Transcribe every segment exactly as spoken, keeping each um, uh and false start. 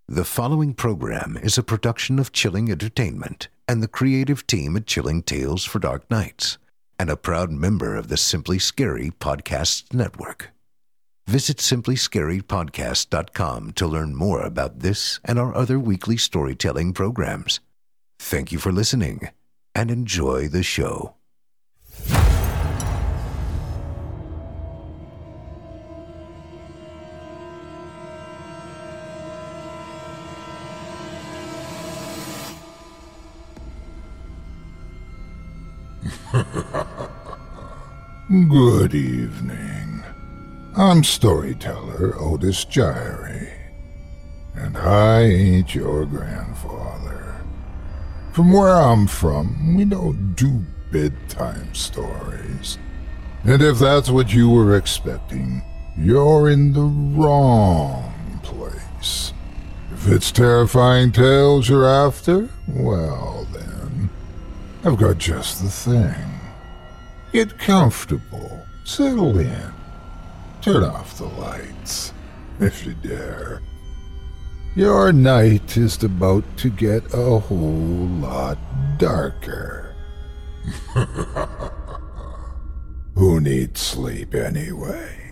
The following program is a production of Chilling Entertainment and the creative team at Chilling Tales for Dark Nights, and a proud member of the Simply Scary Podcasts Network. Visit simply scary podcast dot com to learn more about this and our other weekly storytelling programs. Thank you for listening, and enjoy the show. Good evening. I'm storyteller Otis Gyrie, and I ain't your grandfather. From where I'm from, we don't do bedtime stories. And if that's what you were expecting, you're in the wrong place. If it's terrifying tales you're after, well then, I've got just the thing. Get comfortable, settle in, turn off the lights, if you dare. Your night is about to get a whole lot darker. Who needs sleep anyway?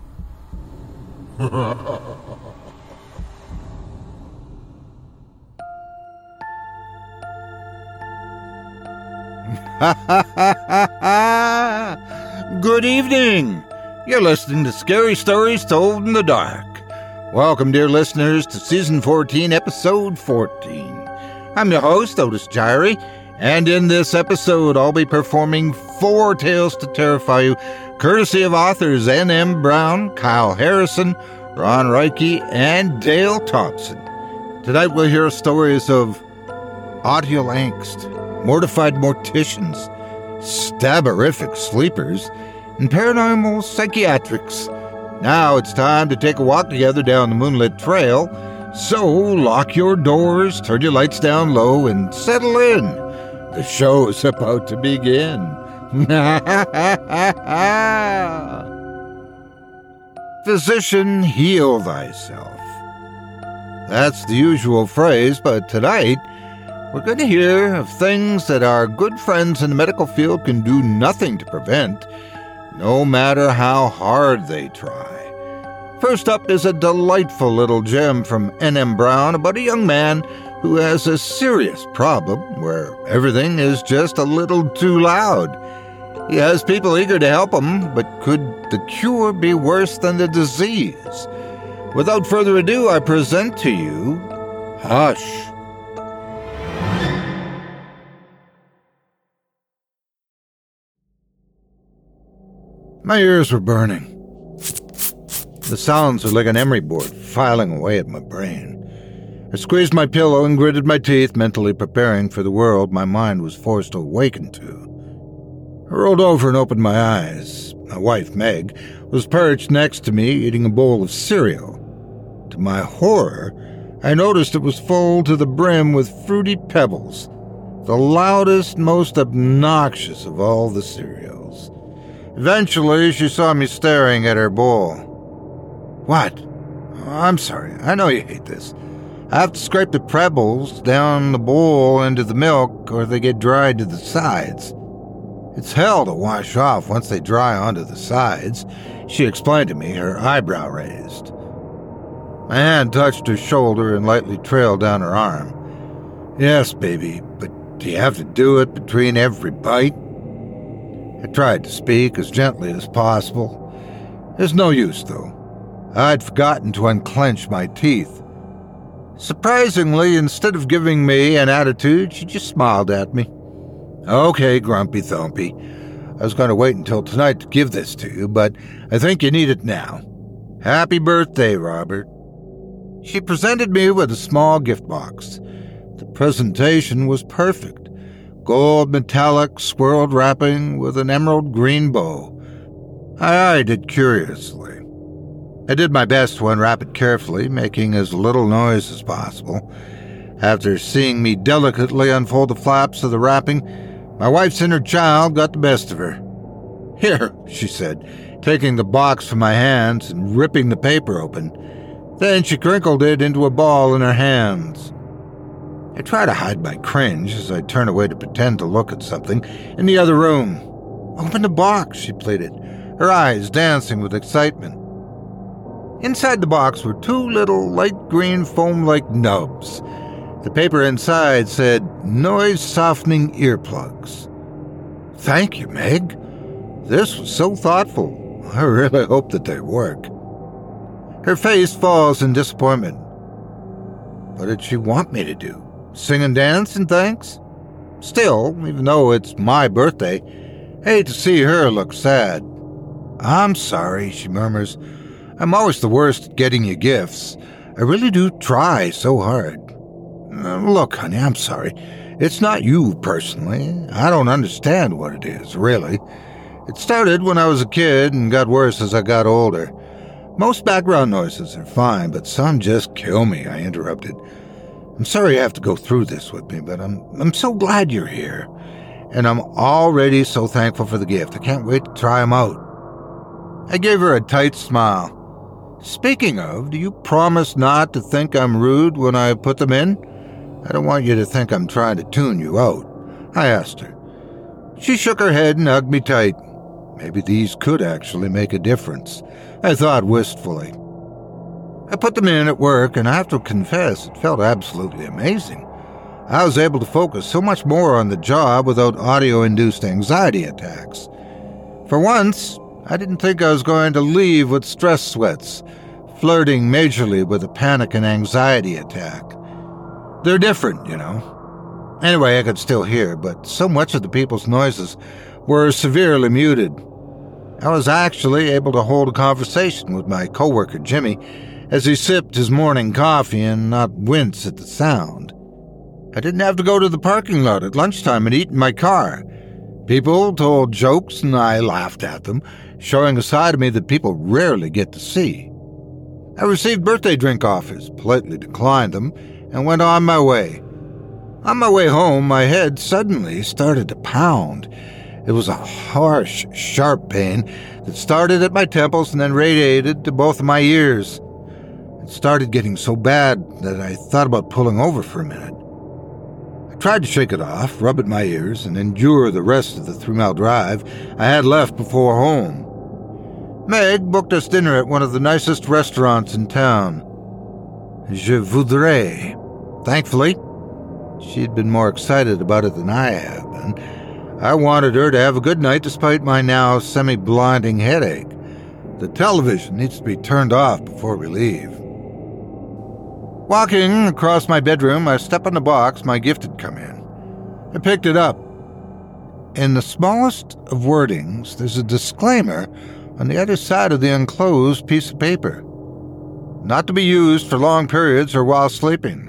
Good evening. You're listening to Scary Stories Told in the Dark. Welcome, dear listeners, to Season fourteen, Episode fourteen. I'm your host, Otis Gyrie, and in this episode, I'll be performing four tales to terrify you, courtesy of authors N M Brown, Kyle Harrison, Ron Reike, and Dale Thompson. Tonight, we'll hear stories of audio angst, mortified morticians, staberific sleepers, and paranormal psychiatrics. Now it's time to take a walk together down the moonlit trail, so lock your doors, turn your lights down low, and settle in. The show is about to begin. Physician, heal thyself. That's the usual phrase, but tonight, we're going to hear of things that our good friends in the medical field can do nothing to prevent, no matter how hard they try. First up is a delightful little gem from N M Brown about a young man who has a serious problem where everything is just a little too loud. He has people eager to help him, but could the cure be worse than the disease? Without further ado, I present to you Hush. My ears were burning. The sounds were like an emery board filing away at my brain. I squeezed my pillow and gritted my teeth, mentally preparing for the world my mind was forced to awaken to. I rolled over and opened my eyes. My wife, Meg, was perched next to me eating a bowl of cereal. To my horror, I noticed it was full to the brim with fruity pebbles, the loudest, most obnoxious of all the cereals. Eventually, she saw me staring at her bowl. What? I'm sorry, I know you hate this. I have to scrape the pebbles down the bowl into the milk or they get dried to the sides. It's hell to wash off once they dry onto the sides, she explained to me, her eyebrow raised. My hand touched her shoulder and lightly trailed down her arm. Yes, baby, but do you have to do it between every bite? I tried to speak as gently as possible. There's no use, though. I'd forgotten to unclench my teeth. Surprisingly, instead of giving me an attitude, she just smiled at me. Okay, Grumpy Thumpy. I was going to wait until tonight to give this to you, but I think you need it now. Happy birthday, Robert. She presented me with a small gift box. The presentation was perfect. Gold metallic swirled wrapping with an emerald green bow. I eyed it curiously. I did my best to unwrap it carefully, making as little noise as possible. After seeing me delicately unfold the flaps of the wrapping, my wife's inner child got the best of her. Here, she said, taking the box from my hands and ripping the paper open. Then she crinkled it into a ball in her hands. I try to hide my cringe as I turn away to pretend to look at something in the other room. "Open the box," she pleaded, her eyes dancing with excitement. Inside the box were two little light green foam-like nubs. The paper inside said, "Noise-softening earplugs." "Thank you, Meg. This was so thoughtful. I really hope that they work." Her face falls in disappointment. What did she want me to do? Sing and dance in thanks? Still, even though it's my birthday, I hate to see her look sad. "I'm sorry," she murmurs. "I'm always the worst at getting you gifts. I really do try so hard." Uh, look, honey, I'm sorry. It's not you personally. I don't understand what it is, really. It started when I was a kid and got worse as I got older. Most background noises are fine, but some just kill me, I interrupted. "I'm sorry you have to go through this with me, but I'm I'm so glad you're here. And I'm already so thankful for the gift. I can't wait to try them out." I gave her a tight smile. "Speaking of, do you promise not to think I'm rude when I put them in? I don't want you to think I'm trying to tune you out," I asked her. She shook her head and hugged me tight. Maybe these could actually make a difference, I thought wistfully. I put them in at work, and I have to confess, it felt absolutely amazing. I was able to focus so much more on the job without audio-induced anxiety attacks. For once, I didn't think I was going to leave with stress sweats, flirting majorly with a panic and anxiety attack. They're different, you know. Anyway, I could still hear, but so much of the people's noises were severely muted. I was actually able to hold a conversation with my coworker Jimmy as he sipped his morning coffee and not wince at the sound. I didn't have to go to the parking lot at lunchtime and eat in my car. People told jokes and I laughed at them, showing a side of me that people rarely get to see. I received birthday drink offers, politely declined them, and went on my way. On my way home, my head suddenly started to pound. It was a harsh, sharp pain that started at my temples and then radiated to both of my ears. It started getting so bad that I thought about pulling over for a minute. I tried to shake it off, rub at my ears, and endure the rest of the three-mile drive I had left before home. Meg booked us dinner at one of the nicest restaurants in town. Je voudrais. Thankfully, she'd been more excited about it than I have been. I wanted her to have a good night despite my now semi-blinding headache. The television needs to be turned off before we leave. Walking across my bedroom, I stepped on the box my gift had come in. I picked it up. In the smallest of wordings, there's a disclaimer on the other side of the enclosed piece of paper. Not to be used for long periods or while sleeping.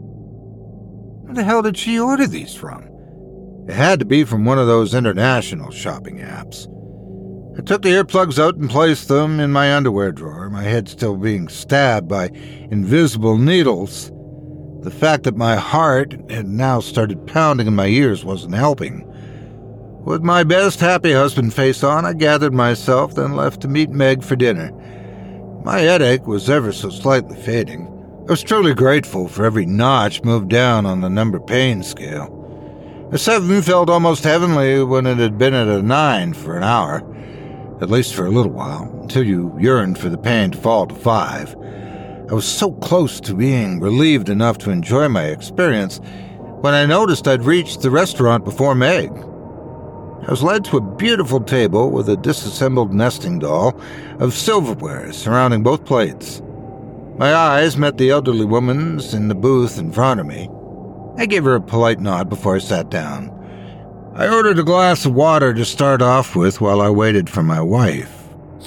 Where the hell did she order these from? It had to be from one of those international shopping apps. I took the earplugs out and placed them in my underwear drawer, my head still being stabbed by invisible needles. The fact that my heart had now started pounding in my ears wasn't helping. With my best happy husband face on, I gathered myself, then left to meet Meg for dinner. My headache was ever so slightly fading. I was truly grateful for every notch moved down on the number pain scale. A seven felt almost heavenly when it had been at a nine for an hour, at least for a little while, until you yearned for the pain to fall to five. I was so close to being relieved enough to enjoy my experience when I noticed I'd reached the restaurant before Meg. I was led to a beautiful table with a disassembled nesting doll of silverware surrounding both plates. My eyes met the elderly woman's in the booth in front of me. I gave her a polite nod before I sat down. I ordered a glass of water to start off with while I waited for my wife.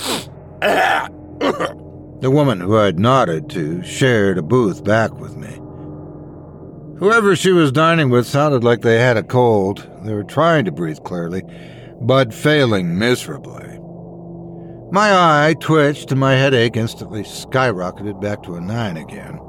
The woman who I'd nodded to shared a booth back with me. Whoever she was dining with sounded like they had a cold. They were trying to breathe clearly, but failing miserably. My eye twitched and my headache instantly skyrocketed back to a nine again.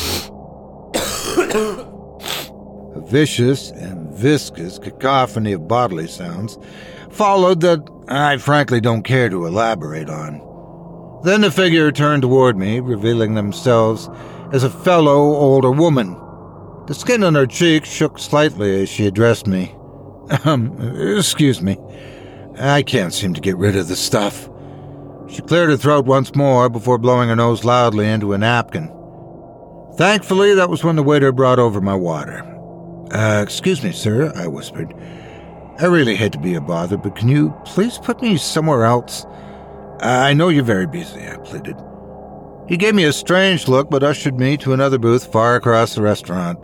A vicious and viscous cacophony of bodily sounds followed that I frankly don't care to elaborate on. Then the figure turned toward me, revealing themselves as a fellow older woman. The skin on her cheek shook slightly as she addressed me. Um, excuse me. I can't seem to get rid of the stuff. She cleared her throat once more before blowing her nose loudly into a napkin. Thankfully, that was when the waiter brought over my water. Uh, excuse me, sir, I whispered. I really hate to be a bother, but can you please put me somewhere else? I know you're very busy, I pleaded. He gave me a strange look, but ushered me to another booth far across the restaurant.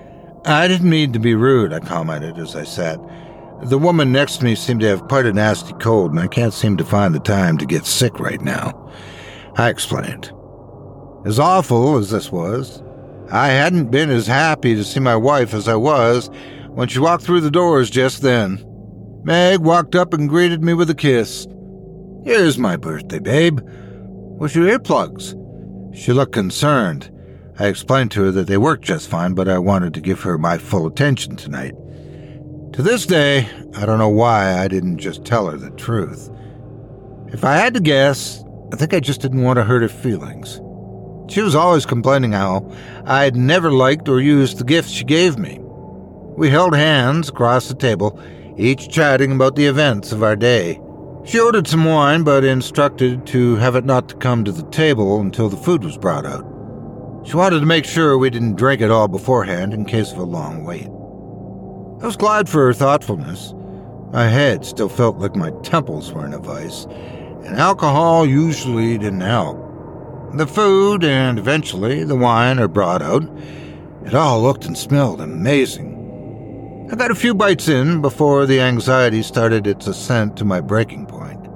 I didn't mean to be rude, I commented as I sat. The woman next to me seemed to have quite a nasty cold, and I can't seem to find the time to get sick right now. I explained. As awful as this was, I hadn't been as happy to see my wife as I was when she walked through the doors just then. Meg walked up and greeted me with a kiss. Here's my birthday, babe. Where's your earplugs? She looked concerned. I explained to her that they worked just fine, but I wanted to give her my full attention tonight. To this day, I don't know why I didn't just tell her the truth. If I had to guess, I think I just didn't want to hurt her feelings. She was always complaining how I had never liked or used the gifts she gave me. We held hands across the table, each chatting about the events of our day. She ordered some wine, but instructed to have it not to come to the table until the food was brought out. She wanted to make sure we didn't drink it all beforehand in case of a long wait. I was glad for her thoughtfulness. My head still felt like my temples were in a vice, and alcohol usually didn't help. The food and eventually the wine are brought out. It all looked and smelled amazing. I got a few bites in before the anxiety started its ascent to my breaking point.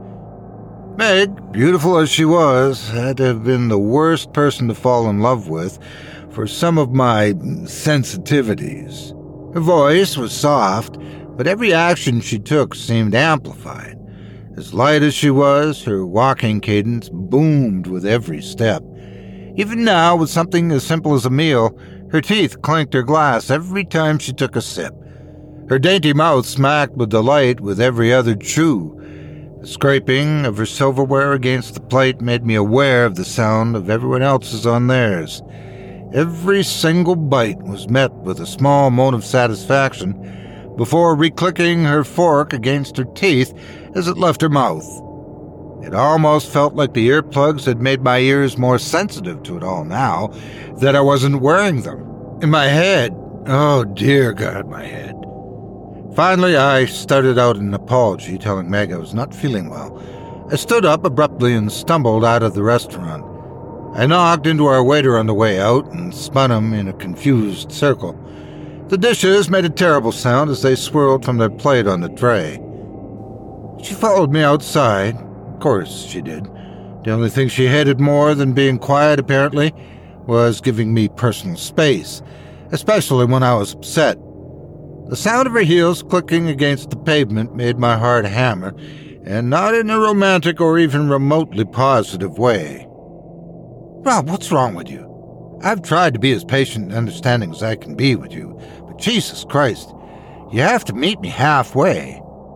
Meg, beautiful as she was, had to have been the worst person to fall in love with for some of my sensitivities. Her voice was soft, but every action she took seemed amplified. As light as she was, her walking cadence boomed with every step. Even now, with something as simple as a meal, her teeth clanked her glass every time she took a sip. Her dainty mouth smacked with delight with every other chew. The scraping of her silverware against the plate made me aware of the sound of everyone else's on theirs. Every single bite was met with a small moan of satisfaction before reclicking her fork against her teeth as it left her mouth. It almost felt like the earplugs had made my ears more sensitive to it all now that I wasn't wearing them. In my head, oh dear God, my head. Finally, I started out an apology, telling Meg I was not feeling well. I stood up abruptly and stumbled out of the restaurant. I knocked into our waiter on the way out and spun him in a confused circle. The dishes made a terrible sound as they swirled from their plate on the tray. She followed me outside. Of course she did. The only thing she hated more than being quiet, apparently, was giving me personal space, especially when I was upset. The sound of her heels clicking against the pavement made my heart hammer, and not in a romantic or even remotely positive way. Rob, what's wrong with you? I've tried to be as patient and understanding as I can be with you, but Jesus Christ, you have to meet me halfway.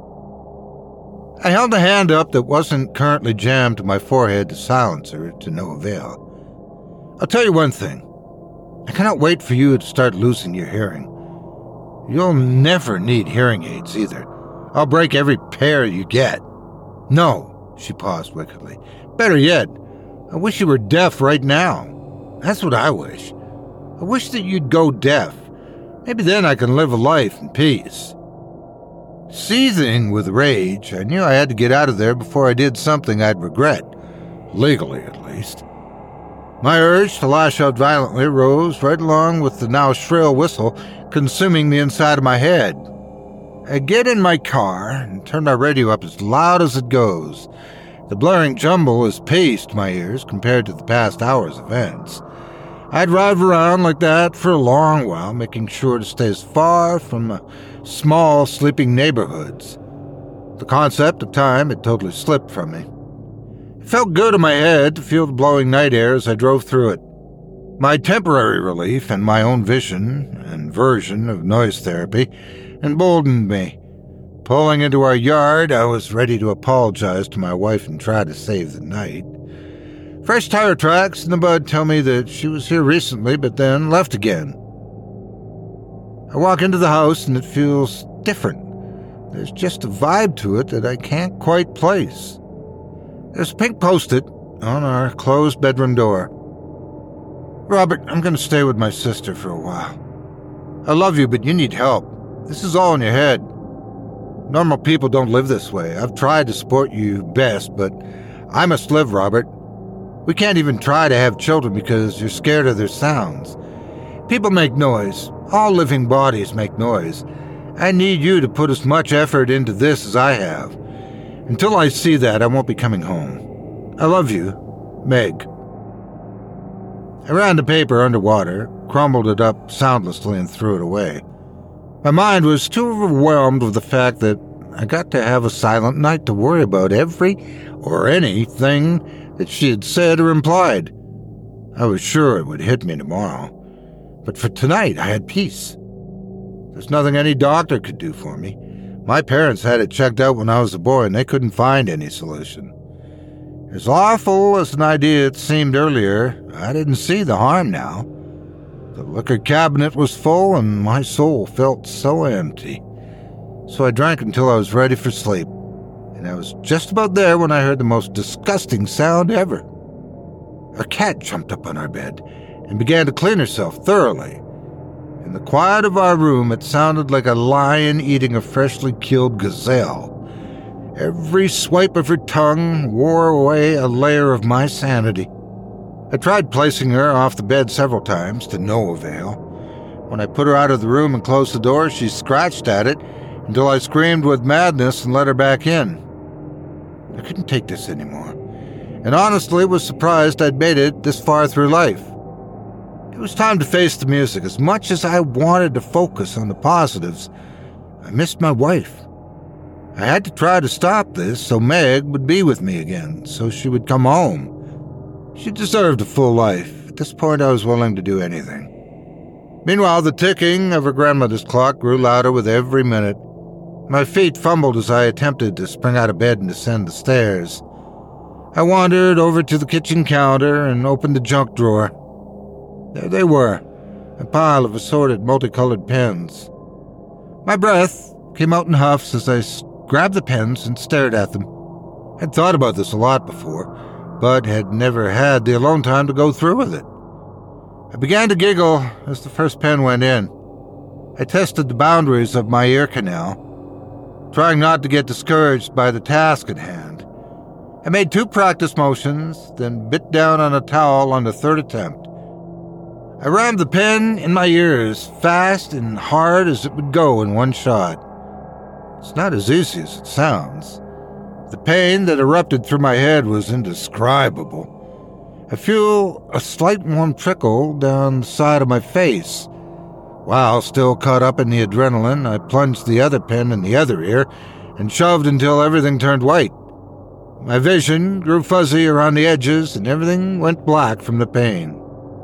I held a hand up that wasn't currently jammed to my forehead to silence her to no avail. I'll tell you one thing. I cannot wait for you to start losing your hearing. You'll never need hearing aids either. I'll break every pair you get. No, she paused wickedly. Better yet, I wish you were deaf right now. That's what I wish. I wish that you'd go deaf. Maybe then I can live a life in peace. Seething with rage, I knew I had to get out of there before I did something I'd regret. Legally, at least. My urge to lash out violently rose right along with the now shrill whistle consuming the inside of my head. I get in my car and turn my radio up as loud as it goes. The blaring jumble has paced my ears compared to the past hour's events. I drive around like that for a long while, making sure to stay as far from uh, small, sleeping neighborhoods. The concept of time had totally slipped from me. It felt good in my head to feel the blowing night air as I drove through it. My temporary relief and my own vision and version of noise therapy emboldened me. Pulling into our yard, I was ready to apologize to my wife and try to save the night. Fresh tire tracks in the mud tell me that she was here recently, but then left again. I walk into the house and it feels different. There's just a vibe to it that I can't quite place. There's a pink post-it on our closed bedroom door. Robert, I'm going to stay with my sister for a while. I love you, but you need help. This is all in your head. Normal people don't live this way. I've tried to support you best, but I must live, Robert. We can't even try to have children because you're scared of their sounds. People make noise. All living bodies make noise. I need you to put as much effort into this as I have. Until I see that, I won't be coming home. I love you, Meg. I ran the paper underwater, crumbled it up soundlessly, and threw it away. My mind was too overwhelmed with the fact that I got to have a silent night to worry about every or anything that she had said or implied. I was sure it would hit me tomorrow, but for tonight I had peace. There's nothing any doctor could do for me. My parents had it checked out when I was a boy, and they couldn't find any solution. As awful as an idea it seemed earlier, I didn't see the harm now. The liquor cabinet was full, and my soul felt so empty. So I drank until I was ready for sleep, and I was just about there when I heard the most disgusting sound ever. A cat jumped up on our bed and began to clean herself thoroughly. In the quiet of our room, it sounded like a lion eating a freshly killed gazelle. Every swipe of her tongue wore away a layer of my sanity. I tried placing her off the bed several times, to no avail. When I put her out of the room and closed the door, she scratched at it until I screamed with madness and let her back in. I couldn't take this anymore, and honestly was surprised I'd made it this far through life. It was time to face the music. As much as I wanted to focus on the positives, I missed my wife. I had to try to stop this so Meg would be with me again, so she would come home. She deserved a full life. At this point, I was willing to do anything. Meanwhile, the ticking of her grandmother's clock grew louder with every minute. My feet fumbled as I attempted to spring out of bed and descend the stairs. I wandered over to the kitchen counter and opened the junk drawer. There they were, a pile of assorted multicolored pens. My breath came out in huffs as I grabbed the pens and stared at them. I'd thought about this a lot before, but had never had the alone time to go through with it. I began to giggle as the first pen went in. I tested the boundaries of my ear canal, trying not to get discouraged by the task at hand. I made two practice motions, then bit down on a towel on the third attempt. I rammed the pen in my ears, fast and hard as it would go in one shot. It's not as easy as it sounds. The pain that erupted through my head was indescribable. I feel a slight warm trickle down the side of my face. While still caught up in the adrenaline, I plunged the other pen in the other ear and shoved until everything turned white. My vision grew fuzzy around the edges and everything went black from the pain.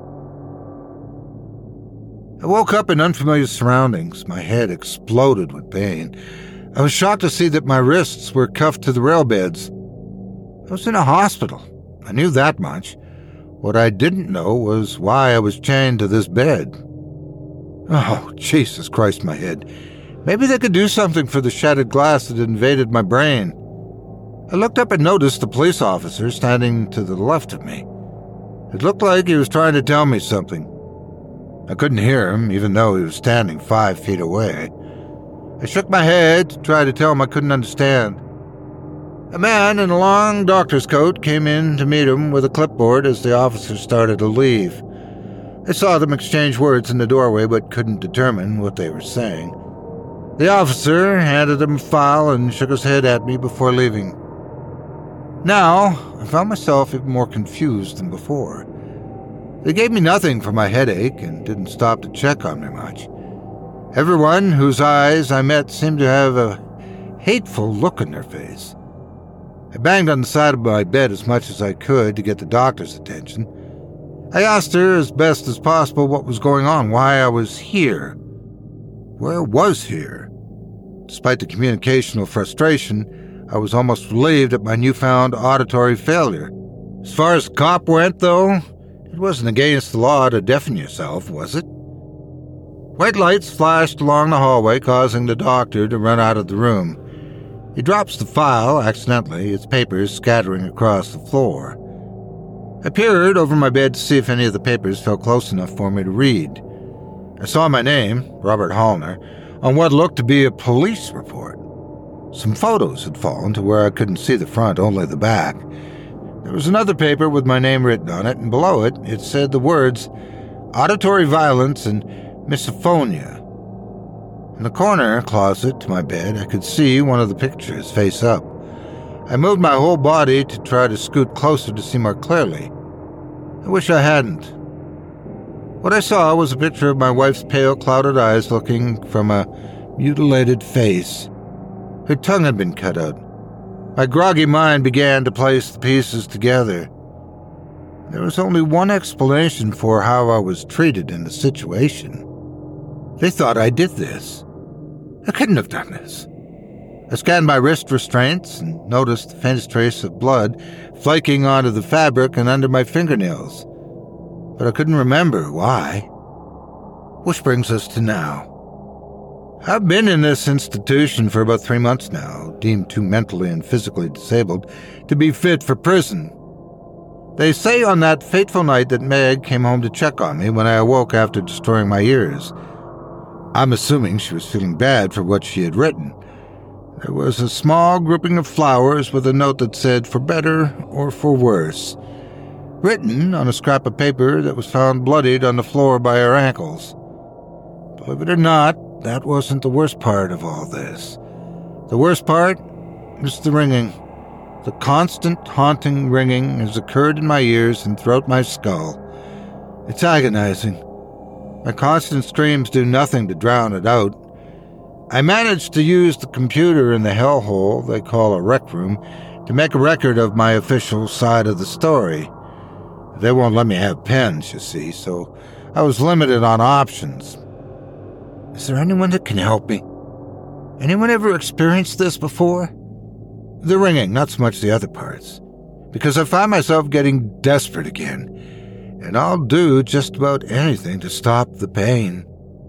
I woke up in unfamiliar surroundings. My head exploded with pain. I was shocked to see that my wrists were cuffed to the rail beds. I was in a hospital. I knew that much. What I didn't know was why I was chained to this bed. Oh, Jesus Christ, my head. Maybe they could do something for the shattered glass that invaded my brain. I looked up and noticed the police officer standing to the left of me. It looked like he was trying to tell me something. I couldn't hear him, even though he was standing five feet away. I shook my head to try to tell him I couldn't understand. A man in a long doctor's coat came in to meet him with a clipboard as the officer started to leave. I saw them exchange words in the doorway but couldn't determine what they were saying. The officer handed him a file and shook his head at me before leaving. Now, I found myself even more confused than before. They gave me nothing for my headache and didn't stop to check on me much. Everyone whose eyes I met seemed to have a hateful look in their face. I banged on the side of my bed as much as I could to get the doctor's attention. I asked her as best as possible what was going on, why I was here. Where was here? Despite the communicational frustration, I was almost relieved at my newfound auditory failure. As far as the cop went, though, it wasn't against the law to deafen yourself, was it? White lights flashed along the hallway, causing the doctor to run out of the room. He drops the file accidentally, its papers scattering across the floor. I peered over my bed to see if any of the papers fell close enough for me to read. I saw my name, Robert Hallner, on what looked to be a police report. Some photos had fallen to where I couldn't see the front, only the back. There was another paper with my name written on it, and below it, it said the words, auditory violence and misophonia. In the corner closet to my bed, I could see one of the pictures face up. I moved my whole body to try to scoot closer to see more clearly. I wish I hadn't. What I saw was a picture of my wife's pale, clouded eyes looking from a mutilated face. Her tongue had been cut out. My groggy mind began to place the pieces together. There was only one explanation for how I was treated in the situation. They thought I did this. I couldn't have done this. I scanned my wrist restraints and noticed the faintest trace of blood flaking onto the fabric and under my fingernails. But I couldn't remember why. Which brings us to now. I've been in this institution for about three months now, deemed too mentally and physically disabled to be fit for prison. They say on that fateful night that Meg came home to check on me when I awoke after destroying my ears. I'm assuming she was feeling bad for what she had written. There was a small grouping of flowers with a note that said, for better or for worse, written on a scrap of paper that was found bloodied on the floor by her ankles. Believe it or not, that wasn't the worst part of all this. The worst part was the ringing. The constant, haunting ringing has occurred in my ears and throughout my skull. It's agonizing. My constant screams do nothing to drown it out. I managed to use the computer in the hellhole they call a rec room to make a record of my official side of the story. They won't let me have pens, you see, so I was limited on options. Is there anyone that can help me? Anyone ever experienced this before? The ringing, not so much the other parts. Because I find myself getting desperate again, and I'll do just about anything to stop the pain.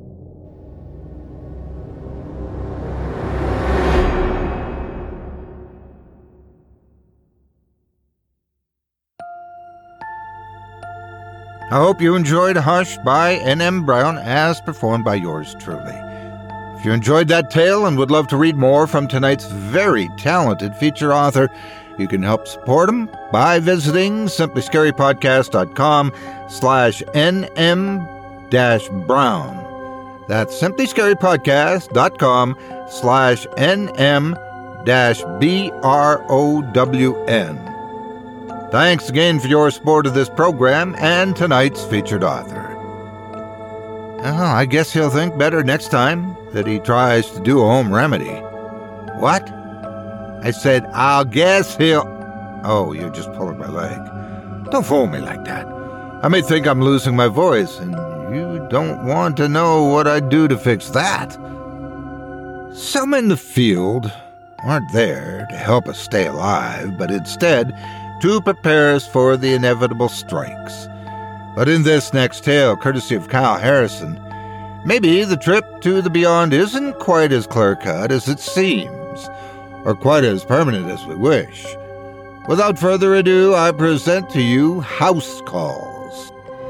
I hope you enjoyed Hush by N M Brown as performed by yours truly. If you enjoyed that tale and would love to read more from tonight's very talented feature author, you can help support him by visiting simplyscarypodcast.com slash nm dash brown. That's simplyscarypodcast.com slash nm dash b-r-o-w-n. Thanks again for your support of this program and tonight's featured author. Oh, I guess he'll think better next time that he tries to do a home remedy. What? I said, I'll guess he'll... Oh, you're just pulling my leg. Don't fool me like that. I may think I'm losing my voice, and you don't want to know what I'd do to fix that. Some in the field aren't there to help us stay alive, but instead to prepare us for the inevitable strikes. But in this next tale, courtesy of Kyle Harrison, maybe the trip to the beyond isn't quite as clear-cut as it seems, or quite as permanent as we wish. Without further ado, I present to you House Calls.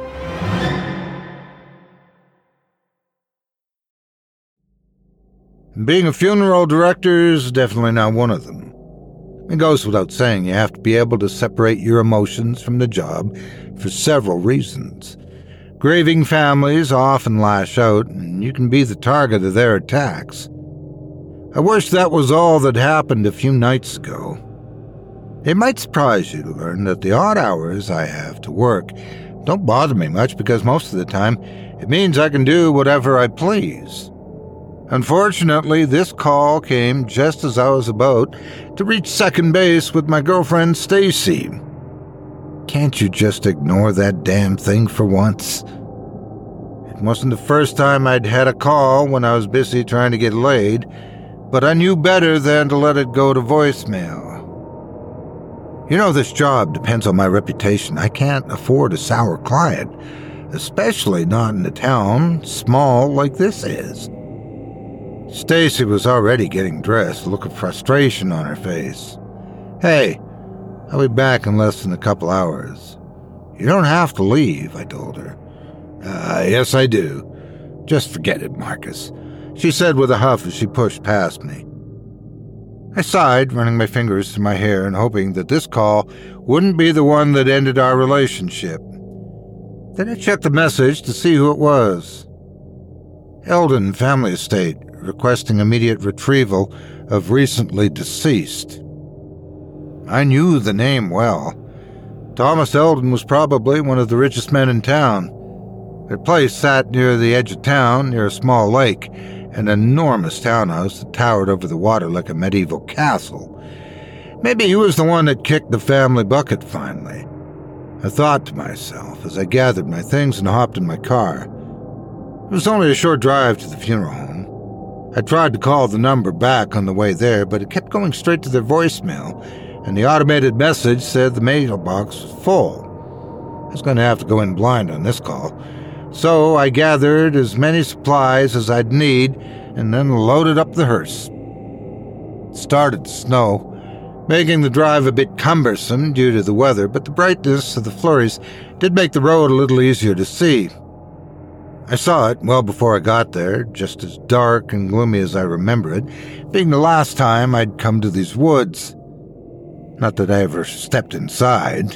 Being a funeral director is definitely not one of them. It goes without saying you have to be able to separate your emotions from the job for several reasons. Grieving families often lash out, and you can be the target of their attacks. I wish that was all that happened a few nights ago. It might surprise you to learn that the odd hours I have to work don't bother me much because most of the time it means I can do whatever I please. Unfortunately, this call came just as I was about to reach second base with my girlfriend Stacy. Can't you just ignore that damn thing for once? It wasn't the first time I'd had a call when I was busy trying to get laid, but I knew better than to let it go to voicemail. You know, this job depends on my reputation. I can't afford a sour client, especially not in a town small like this is. Stacy was already getting dressed, a look of frustration on her face. Hey, I'll be back in less than a couple hours. You don't have to leave, I told her. Uh, yes, I do. Just forget it, Marcus, she said with a huff as she pushed past me. I sighed, running my fingers through my hair and hoping that this call wouldn't be the one that ended our relationship. Then I checked the message to see who it was. Eldon Family Estate, requesting immediate retrieval of recently deceased. I knew the name well. Thomas Eldon was probably one of the richest men in town. Their place sat near the edge of town, near a small lake, an enormous townhouse that towered over the water like a medieval castle. Maybe he was the one that kicked the family bucket finally. I thought to myself as I gathered my things and hopped in my car. It was only a short drive to the funeral home. I tried to call the number back on the way there, but it kept going straight to their voicemail, and the automated message said the mailbox was full. I was going to have to go in blind on this call, so I gathered as many supplies as I'd need and then loaded up the hearse. It started to snow, making the drive a bit cumbersome due to the weather, but the brightness of the flurries did make the road a little easier to see. I saw it well before I got there, just as dark and gloomy as I remember it, being the last time I'd come to these woods. Not that I ever stepped inside.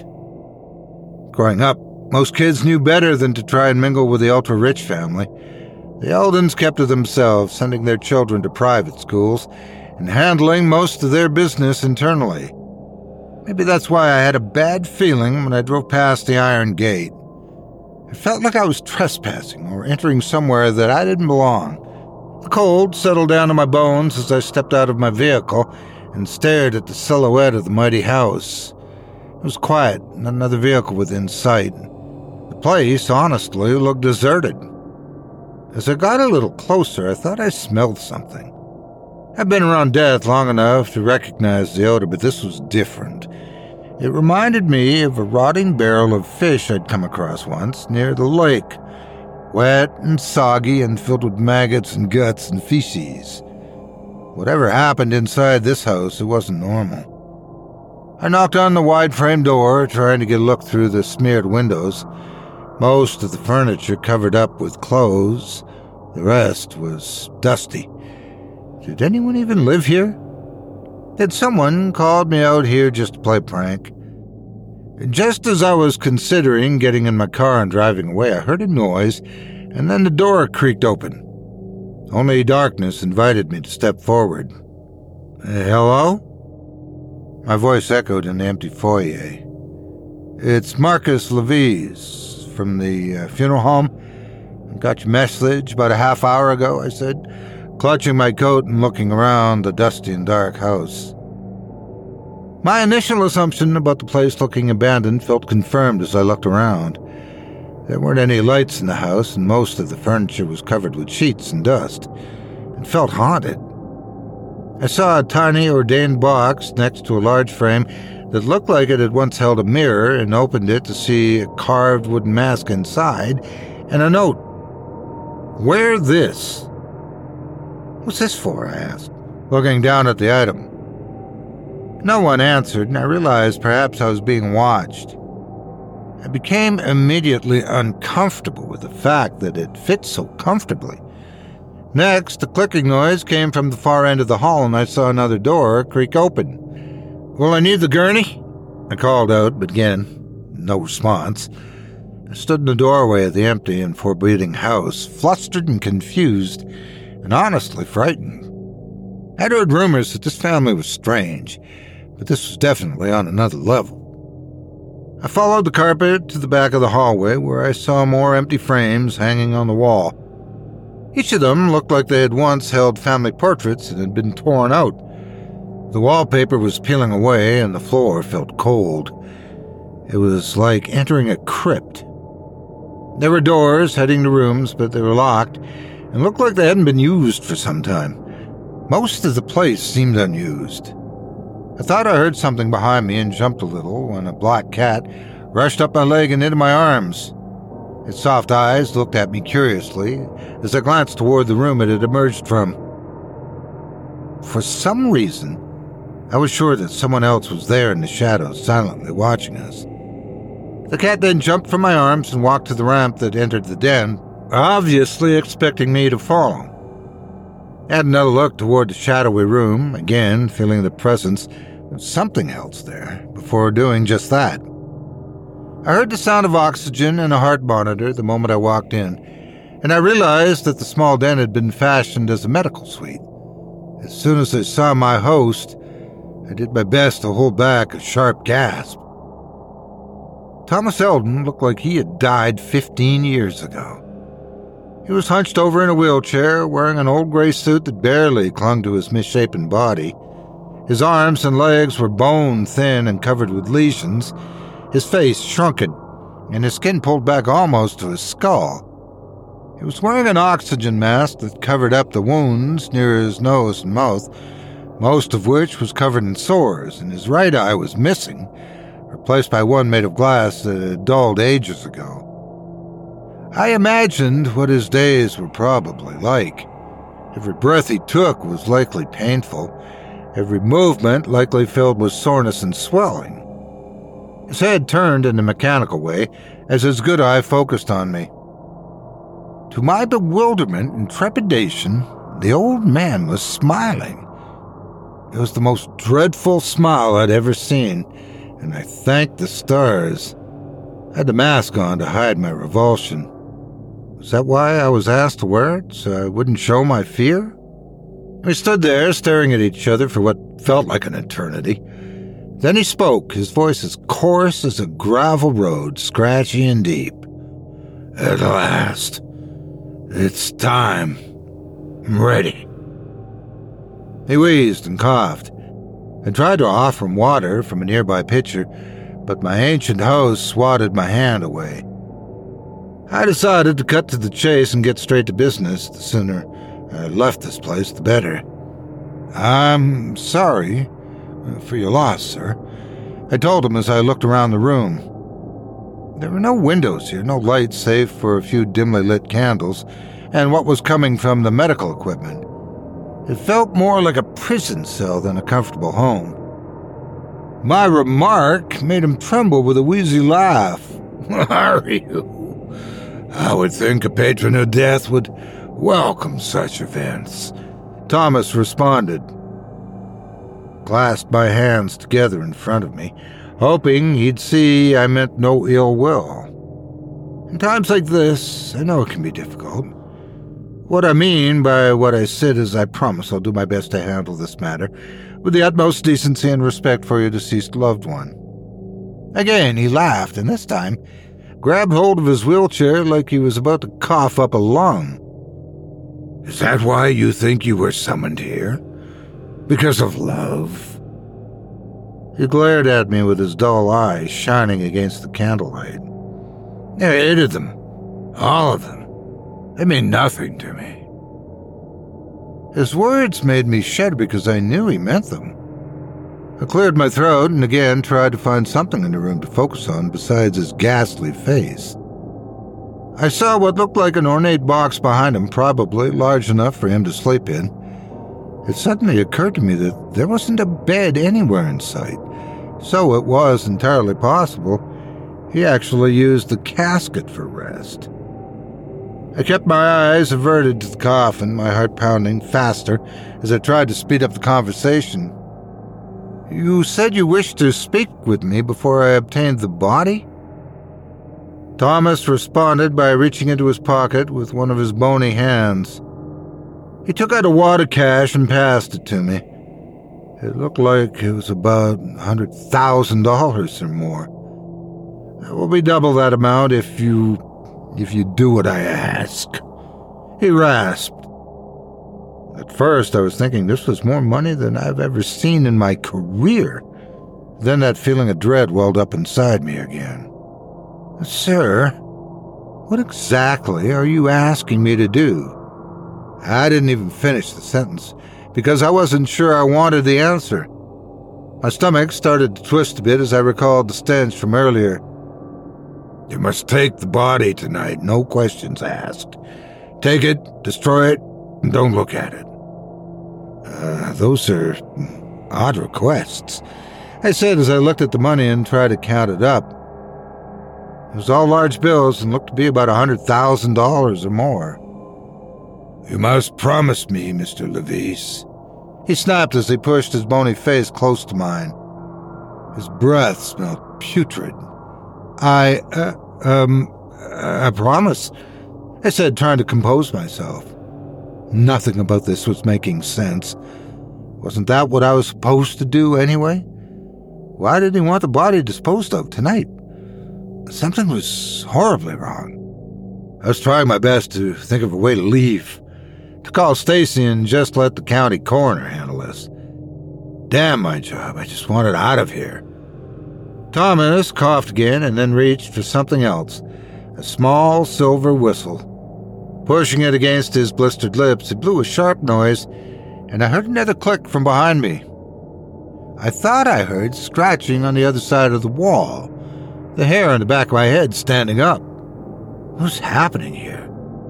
Growing up, most kids knew better than to try and mingle with the ultra-rich family. The Eldons kept to themselves, sending their children to private schools and handling most of their business internally. Maybe that's why I had a bad feeling when I drove past the Iron Gate. It felt like I was trespassing or entering somewhere that I didn't belong. The cold settled down to my bones as I stepped out of my vehicle and stared at the silhouette of the mighty house. It was quiet, not another vehicle within sight. The place, honestly, looked deserted. As I got a little closer, I thought I smelled something. I've been around death long enough to recognize the odor, but this was different. It reminded me of a rotting barrel of fish I'd come across once near the lake, wet and soggy and filled with maggots and guts and feces. Whatever happened inside this house, it wasn't normal. I knocked on the wide-frame door, trying to get a look through the smeared windows. Most of the furniture covered up with clothes. The rest was dusty. Did anyone even live here? Then someone called me out here just to play a prank. Just as I was considering getting in my car and driving away, I heard a noise, and then the door creaked open. Only darkness invited me to step forward. Hello? My voice echoed in the empty foyer. It's Marcus Levis from the uh, funeral home. I got your message about a half hour ago, I said, clutching my coat and looking around the dusty and dark house. My initial assumption about the place looking abandoned felt confirmed as I looked around. There weren't any lights in the house, and most of the furniture was covered with sheets and dust. It felt haunted. I saw a tiny ordained box next to a large frame that looked like it had once held a mirror, and opened it to see a carved wooden mask inside and a note. Wear this. What's this for? I asked, looking down at the item. No one answered, and I realized perhaps I was being watched. I became immediately uncomfortable with the fact that it fit so comfortably. Next, a clicking noise came from the far end of the hall, and I saw another door creak open. Will I need the gurney? I called out, but again, no response. I stood in the doorway of the empty and forbidding house, flustered and confused, and honestly frightened. I'd heard rumors that this family was strange, but this was definitely on another level. I followed the carpet to the back of the hallway, where I saw more empty frames hanging on the wall. Each of them looked like they had once held family portraits and had been torn out. The wallpaper was peeling away, and the floor felt cold. It was like entering a crypt. There were doors heading to rooms, but they were locked, and looked like they hadn't been used for some time. Most of the place seemed unused. I thought I heard something behind me and jumped a little when a black cat rushed up my leg and into my arms. Its soft eyes looked at me curiously as I glanced toward the room it had emerged from. For some reason, I was sure that someone else was there in the shadows, silently watching us. The cat then jumped from my arms and walked to the ramp that entered the den, obviously expecting me to follow. I had another look toward the shadowy room, again feeling the presence of something else there, before doing just that. I heard the sound of oxygen and a heart monitor the moment I walked in, and I realized that the small den had been fashioned as a medical suite. As soon as I saw my host, I did my best to hold back a sharp gasp. Thomas Eldon looked like he had died fifteen years ago. He was hunched over in a wheelchair, wearing an old gray suit that barely clung to his misshapen body. His arms and legs were bone-thin and covered with lesions, his face shrunken, and his skin pulled back almost to his skull. He was wearing an oxygen mask that covered up the wounds near his nose and mouth, most of which was covered in sores, and his right eye was missing, replaced by one made of glass that had dulled ages ago. I imagined what his days were probably like. Every breath he took was likely painful, every movement likely filled with soreness and swelling. His head turned in a mechanical way as his good eye focused on me. To my bewilderment and trepidation, the old man was smiling. It was the most dreadful smile I'd ever seen, and I thanked the stars. I had the mask on to hide my revulsion. Was that why I was asked to wear it, so I wouldn't show my fear? We stood there, staring at each other for what felt like an eternity. Then he spoke, his voice as coarse as a gravel road, scratchy and deep. At last. It's time. I'm ready. He wheezed and coughed. I tried to offer him water from a nearby pitcher, but my ancient host swatted my hand away. I decided to cut to the chase and get straight to business. The sooner I left this place, the better. I'm sorry for your loss, sir, I told him as I looked around the room. There were no windows here, no lights save for a few dimly lit candles, and what was coming from the medical equipment. It felt more like a prison cell than a comfortable home. My remark made him tremble with a wheezy laugh. Are you? I would think a patron of death would welcome such events, Thomas responded. Clasped my hands together in front of me, hoping he'd see I meant no ill will. In times like this, I know it can be difficult. What I mean by what I said is I promise I'll do my best to handle this matter with the utmost decency and respect for your deceased loved one. Again, he laughed, and this time grabbed hold of his wheelchair like he was about to cough up a lung. Is that why you think you were summoned here? Because of love? He glared at me with his dull eyes shining against the candlelight. Eight of them. All of them. They mean nothing to me. His words made me shudder because I knew he meant them. I cleared my throat and again tried to find something in the room to focus on besides his ghastly face. I saw what looked like an ornate box behind him, probably large enough for him to sleep in. It suddenly occurred to me that there wasn't a bed anywhere in sight, so it was entirely possible he actually used the casket for rest. I kept my eyes averted to the coffin, my heart pounding faster as I tried to speed up the conversation. You said you wished to speak with me before I obtained the body? Thomas responded by reaching into his pocket with one of his bony hands. He took out a wad of cash and passed it to me. It looked like it was about one hundred thousand dollars or more. It will be double that amount if you... if you do what I ask. He rasped. At first, I was thinking this was more money than I've ever seen in my career. Then that feeling of dread welled up inside me again. Sir, what exactly are you asking me to do? I didn't even finish the sentence because I wasn't sure I wanted the answer. My stomach started to twist a bit as I recalled the stench from earlier. "You must take the body tonight, no questions asked. Take it, destroy it, and don't look at it." Uh, those are odd requests, I said as I looked at the money and tried to count it up. It was all large bills and looked to be about a hundred thousand dollars or more. "You must promise me, Mister Levis," he snapped as he pushed his bony face close to mine. His breath smelled putrid. I, uh, um, I promise, I said, trying to compose myself. Nothing about this was making sense. Wasn't that what I was supposed to do anyway? Why did he want the body disposed of tonight? Something was horribly wrong. I was trying my best to think of a way to leave, to call Stacy and just let the county coroner handle this. Damn my job, I just wanted out of here. Thomas coughed again and then reached for something else, a small silver whistle. Pushing it against his blistered lips, it blew a sharp noise, and I heard another click from behind me. I thought I heard scratching on the other side of the wall, the hair on the back of my head standing up. What's happening here?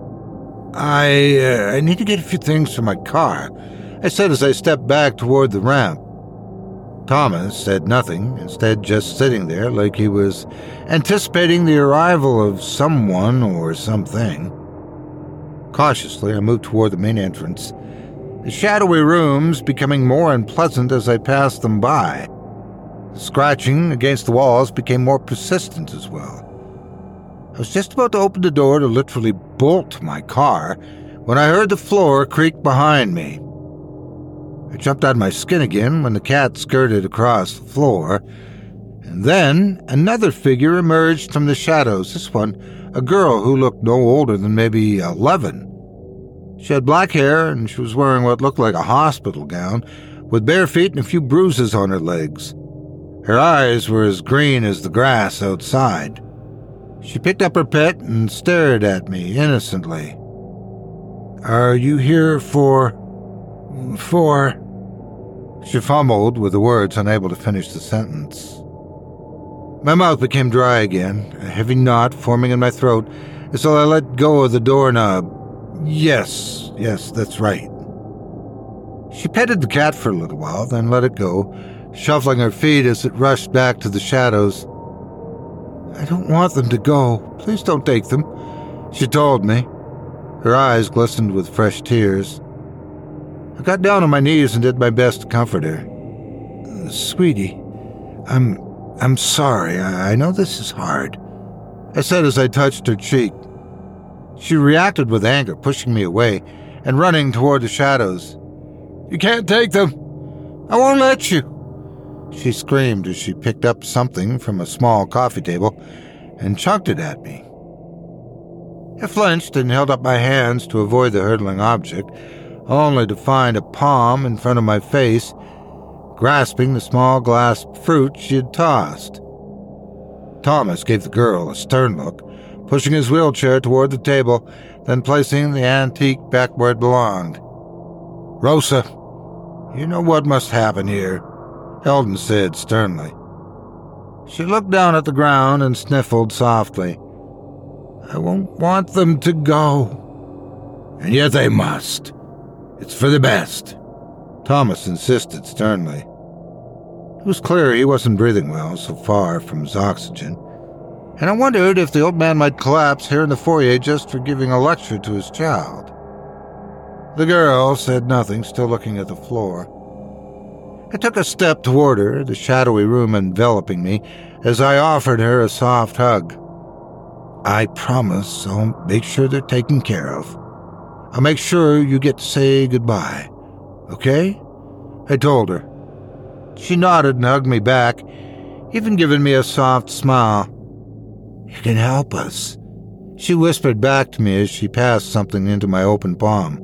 I, uh, I need to get a few things from my car, I said as I stepped back toward the ramp. Thomas said nothing, instead just sitting there like he was anticipating the arrival of someone or something. Cautiously, I moved toward the main entrance, the shadowy rooms becoming more unpleasant as I passed them by. The scratching against the walls became more persistent as well. I was just about to open the door to literally bolt my car when I heard the floor creak behind me. I jumped out of my skin again when the cat skirted across the floor, and then another figure emerged from the shadows, this one a girl who looked no older than maybe eleven. She had black hair, and she was wearing what looked like a hospital gown, with bare feet and a few bruises on her legs. Her eyes were as green as the grass outside. She picked up her pet and stared at me innocently. "Are you here for... for..." She fumbled with the words, unable to finish the sentence. My mouth became dry again, a heavy knot forming in my throat, so I let go of the doorknob. Yes, yes, that's right. She petted the cat for a little while, then let it go, shuffling her feet as it rushed back to the shadows. "I don't want them to go. Please don't take them," she told me. Her eyes glistened with fresh tears. I got down on my knees and did my best to comfort her. "Sweetie, I'm... I'm sorry. I, I know this is hard," I said as I touched her cheek. She reacted with anger, pushing me away and running toward the shadows. "You can't take them. I won't let you," she screamed as she picked up something from a small coffee table and chucked it at me. I flinched and held up my hands to avoid the hurtling object, only to find a palm in front of my face, grasping the small glass fruit she had tossed. Thomas gave the girl a stern look, pushing his wheelchair toward the table, then placing the antique back where it belonged. "Rosa, you know what must happen here," Eldon said sternly. She looked down at the ground and sniffled softly. "I won't want them to go." "And yet they must. It's for the best," Thomas insisted sternly. It was clear he wasn't breathing well, so far from his oxygen, and I wondered if the old man might collapse here in the foyer just for giving a lecture to his child. The girl said nothing, still looking at the floor. I took a step toward her, the shadowy room enveloping me, as I offered her a soft hug. "I promise I'll make sure they're taken care of. I'll make sure you get to say goodbye, okay?" I told her. She nodded and hugged me back, even giving me a soft smile. "You can help us," she whispered back to me as she passed something into my open palm.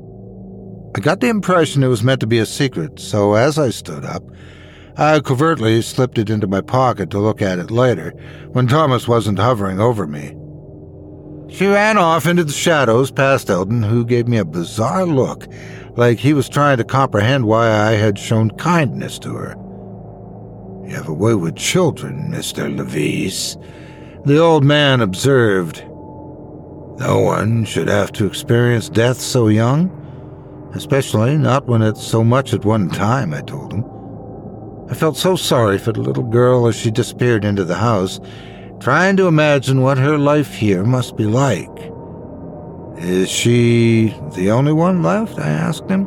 I got the impression it was meant to be a secret, so as I stood up, I covertly slipped it into my pocket to look at it later, when Thomas wasn't hovering over me. She ran off into the shadows past Eldon, who gave me a bizarre look, like he was trying to comprehend why I had shown kindness to her. "You have a way with children, Mister Levis," the old man observed. "No one should have to experience death so young, especially not when it's so much at one time," I told him. I felt so sorry for the little girl as she disappeared into the house, trying to imagine what her life here must be like. "Is she the only one left?" I asked him.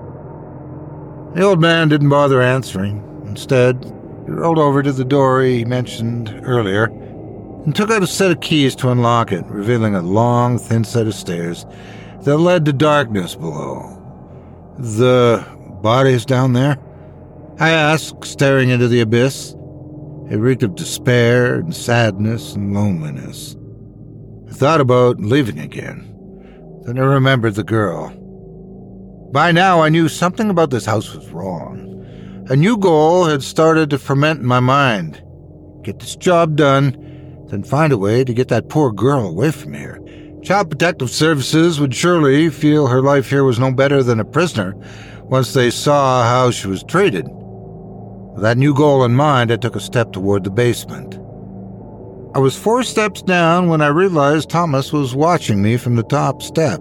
The old man didn't bother answering. Instead, he rolled over to the door he mentioned earlier and took out a set of keys to unlock it, revealing a long, thin set of stairs that led to darkness below. "The body's down there?" I asked, staring into the abyss. It reeked of despair and sadness and loneliness. I thought about leaving again. Then I remembered the girl. By now I knew something about this house was wrong. A new goal had started to ferment in my mind. Get this job done, then find a way to get that poor girl away from here. Child Protective Services would surely feel her life here was no better than a prisoner once they saw how she was treated. With that new goal in mind, I took a step toward the basement. I was four steps down when I realized Thomas was watching me from the top step.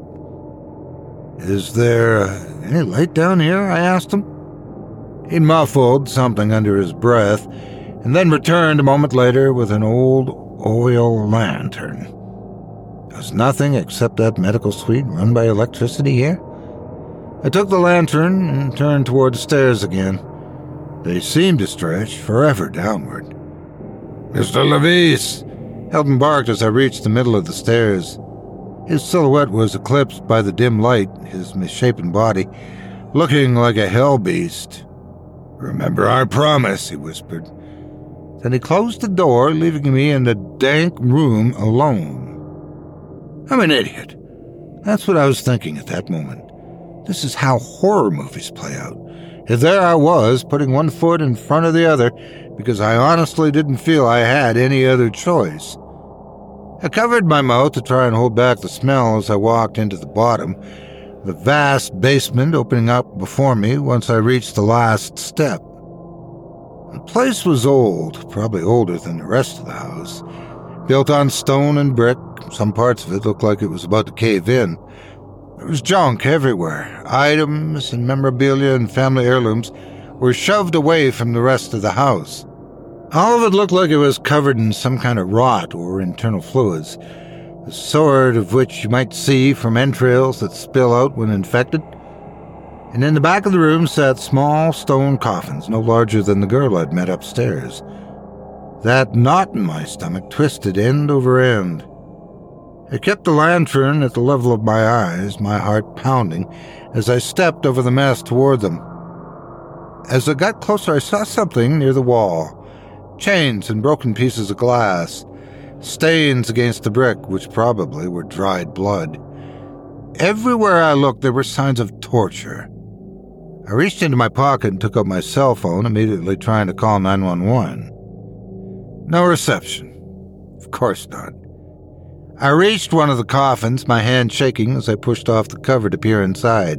"Is there uh, any light down here?" I asked him. He muffled something under his breath and then returned a moment later with an old oil lantern. There was nothing except that medical suite run by electricity here. I took the lantern and turned toward the stairs again. They seemed to stretch forever downward. "Mister Levis!" Helton barked as I reached the middle of the stairs. His silhouette was eclipsed by the dim light, his misshapen body looking like a hell beast. "Remember our promise," he whispered. Then he closed the door, leaving me in the dank room alone. I'm an idiot. That's what I was thinking at that moment. This is how horror movies play out. And there I was, putting one foot in front of the other, because I honestly didn't feel I had any other choice. I covered my mouth to try and hold back the smell as I walked into the bottom, the vast basement opening up before me once I reached the last step. The place was old, probably older than the rest of the house. Built on stone and brick, some parts of it looked like it was about to cave in. There was junk everywhere. Items and memorabilia and family heirlooms were shoved away from the rest of the house. All of it looked like it was covered in some kind of rot or internal fluids, the sort of which you might see from entrails that spill out when infected. And in the back of the room sat small stone coffins, no larger than the girl I'd met upstairs. That knot in my stomach twisted end over end. I kept the lantern at the level of my eyes, my heart pounding, as I stepped over the mess toward them. As I got closer, I saw something near the wall. Chains and broken pieces of glass. Stains against the brick, which probably were dried blood. Everywhere I looked, there were signs of torture. I reached into my pocket and took out my cell phone, immediately trying to call nine one one. No reception. Of course not. I reached one of the coffins, my hand shaking as I pushed off the cover to peer inside.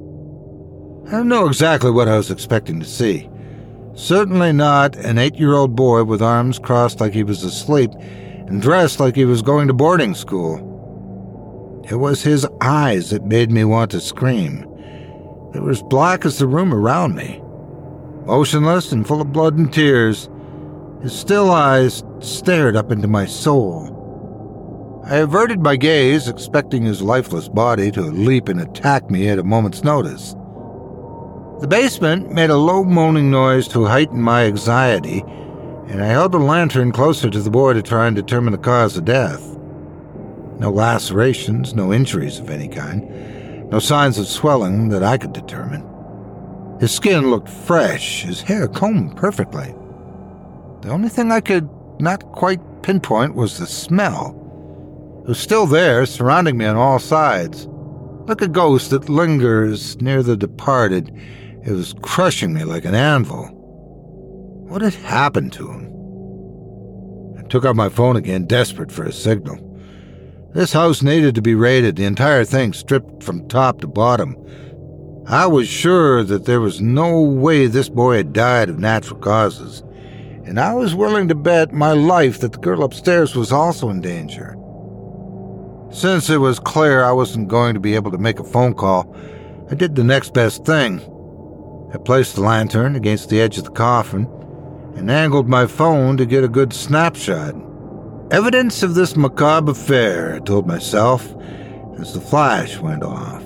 I don't know exactly what I was expecting to see. Certainly not an eight-year-old boy with arms crossed like he was asleep and dressed like he was going to boarding school. It was his eyes that made me want to scream. They were as black as the room around me. Motionless and full of blood and tears, his still eyes stared up into my soul. I averted my gaze, expecting his lifeless body to leap and attack me at a moment's notice. The basement made a low moaning noise to heighten my anxiety, and I held the lantern closer to the boy to try and determine the cause of death. No lacerations, no injuries of any kind, no signs of swelling that I could determine. His skin looked fresh, his hair combed perfectly. The only thing I could not quite pinpoint was the smell. It was still there, surrounding me on all sides. Like a ghost that lingers near the departed, it was crushing me like an anvil. What had happened to him? I took out my phone again, desperate for a signal. This house needed to be raided, the entire thing stripped from top to bottom. I was sure that there was no way this boy had died of natural causes. and I was willing to bet my life that the girl upstairs was also in danger. Since it was clear I wasn't going to be able to make a phone call, I did the next best thing. I placed the lantern against the edge of the coffin and angled my phone to get a good snapshot. Evidence of this macabre affair, I told myself, as the flash went off.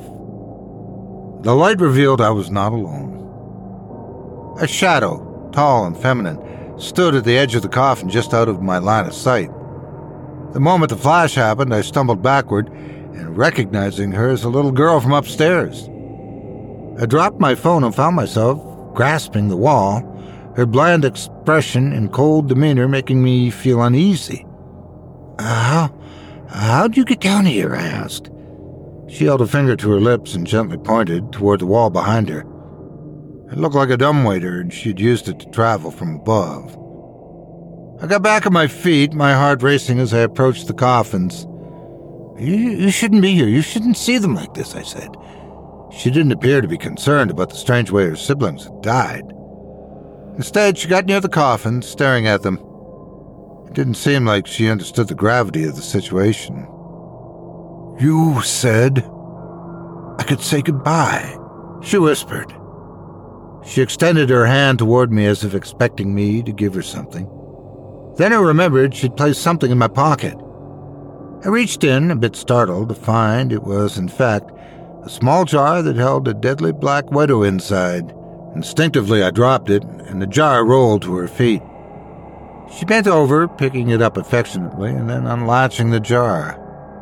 The light revealed I was not alone. A shadow, tall and feminine, stood at the edge of the coffin just out of my line of sight. The moment the flash happened, I stumbled backward and, recognizing her as a little girl from upstairs. I dropped my phone and found myself grasping the wall, her bland expression and cold demeanor making me feel uneasy. How, how'd you get down here? I asked. She held a finger to her lips and gently pointed toward the wall behind her. It looked like a dumbwaiter, and she'd used it to travel from above. I got back on my feet, my heart racing as I approached the coffins. You, you shouldn't be here. You shouldn't see them like this, I said. She didn't appear to be concerned about the strange way her siblings had died. Instead, she got near the coffins, staring at them. It didn't seem like she understood the gravity of the situation. You said I could say goodbye, she whispered. She extended her hand toward me as if expecting me to give her something. Then I remembered she'd placed something in my pocket. I reached in, a bit startled, to find it was, in fact, a small jar that held a deadly black widow inside. Instinctively, I dropped it, and the jar rolled to her feet. She bent over, picking it up affectionately, and then unlatching the jar.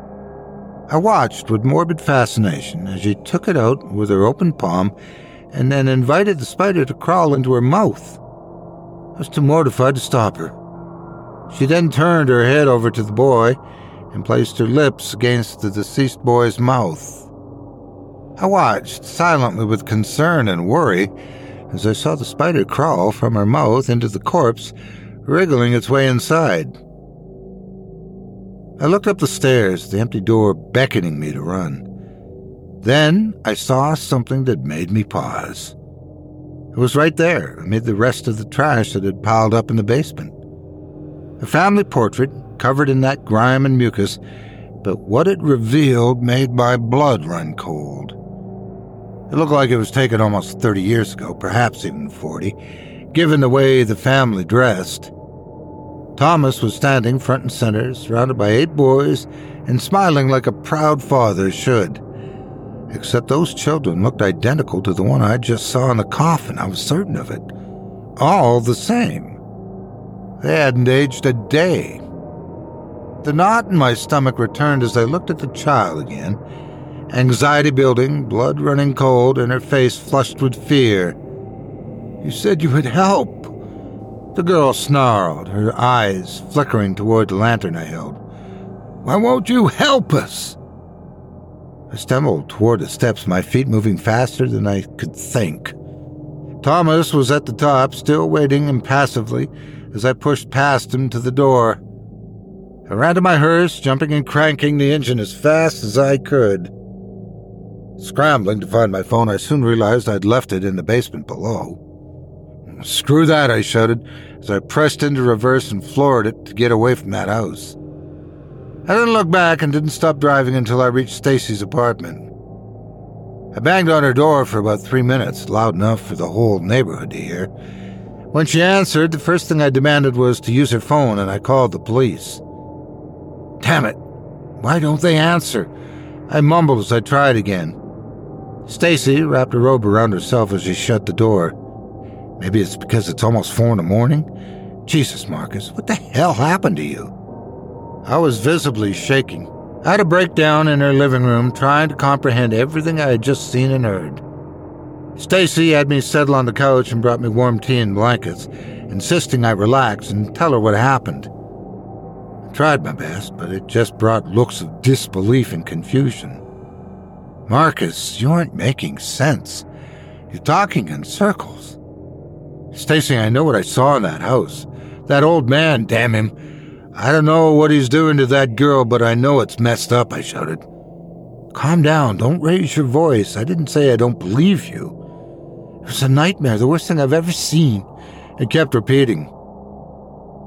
I watched with morbid fascination as she took it out with her open palm and then invited the spider to crawl into her mouth. I was too mortified to stop her. She then turned her head over to the boy and placed her lips against the deceased boy's mouth. I watched silently with concern and worry as I saw the spider crawl from her mouth into the corpse, wriggling its way inside. I looked up the stairs, the empty door beckoning me to run. Then I saw something that made me pause. It was right there, amid the rest of the trash that had piled up in the basement. A family portrait, covered in that grime and mucus, but what it revealed made my blood run cold. It looked like it was taken almost thirty years ago, perhaps even forty, given the way the family dressed. Thomas was standing front and center, surrounded by eight boys, and smiling like a proud father should. Except those children looked identical to the one I just saw in the coffin. I was certain of it. All the same. They hadn't aged a day. The knot in my stomach returned as I looked at the child again, anxiety building, blood running cold, and her face flushed with fear. You said you would help. The girl snarled, her eyes flickering toward the lantern I held. Why won't you help us? I stumbled toward the steps, my feet moving faster than I could think. Thomas was at the top, still waiting impassively as I pushed past him to the door. I ran to my hearse, jumping and cranking the engine as fast as I could. Scrambling to find my phone, I soon realized I'd left it in the basement below. Screw that, I shouted, as I pressed into reverse and floored it to get away from that house. I didn't look back and didn't stop driving until I reached Stacy's apartment. I banged on her door for about three minutes, loud enough for the whole neighborhood to hear. When she answered, the first thing I demanded was to use her phone, and I called the police. Damn it! Why don't they answer? I mumbled as I tried again. Stacy wrapped a robe around herself as she shut the door. Maybe it's because it's almost four in the morning? Jesus, Marcus, what the hell happened to you? I was visibly shaking. I had a breakdown in her living room, trying to comprehend everything I had just seen and heard. Stacy had me settle on the couch and brought me warm tea and blankets, insisting I relax and tell her what happened. I tried my best, but it just brought looks of disbelief and confusion. Marcus, you aren't making sense. You're talking in circles. Stacy, I know what I saw in that house. That old man, damn him. I don't know what he's doing to that girl, but I know it's messed up, I shouted. Calm down, don't raise your voice. I didn't say I don't believe you. It was a nightmare, the worst thing I've ever seen. I kept repeating.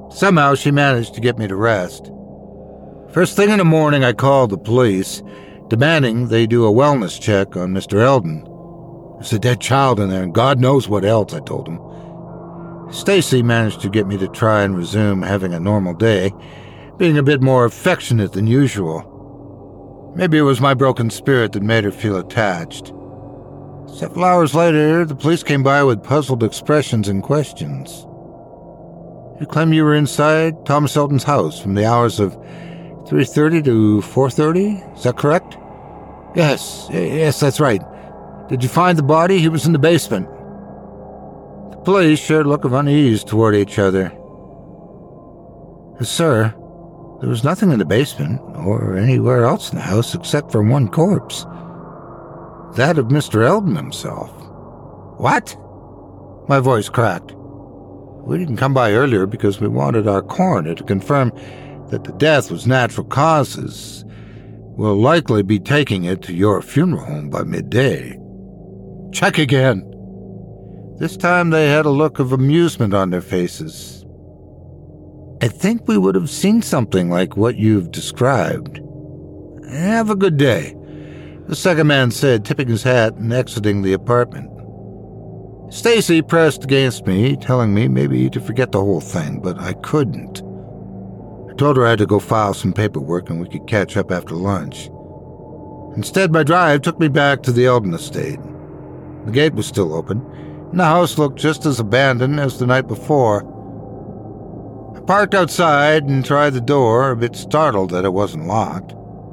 Somehow she managed to get me to rest. First thing in the morning, I called the police, demanding they do a wellness check on Mister Eldon. There's a dead child in there, and God knows what else, I told him. Stacy managed to get me to try and resume having a normal day, being a bit more affectionate than usual. Maybe it was my broken spirit that made her feel attached. Several hours later, the police came by with puzzled expressions and questions. You claim you were inside Thomas Eldon's house from the hours of three thirty to four thirty? Is that correct? Yes, yes, that's right. Did you find the body? He was in the basement. The police shared a look of unease toward each other. Sir, there was nothing in the basement or anywhere else in the house except for one corpse. That of Mister Eldon himself. What? My voice cracked. We didn't come by earlier because we wanted our coroner to confirm that the death was natural causes. We'll likely be taking it to your funeral home by midday. Check again. This time they had a look of amusement on their faces. I think we would have seen something like what you've described. Have a good day, the second man said, tipping his hat and exiting the apartment. Stacy pressed against me, telling me maybe to forget the whole thing, but I couldn't. I told her I had to go file some paperwork and we could catch up after lunch. Instead, my drive took me back to the Eldon estate. The gate was still open, and the house looked just as abandoned as the night before. I parked outside and tried the door, a bit startled that it wasn't locked.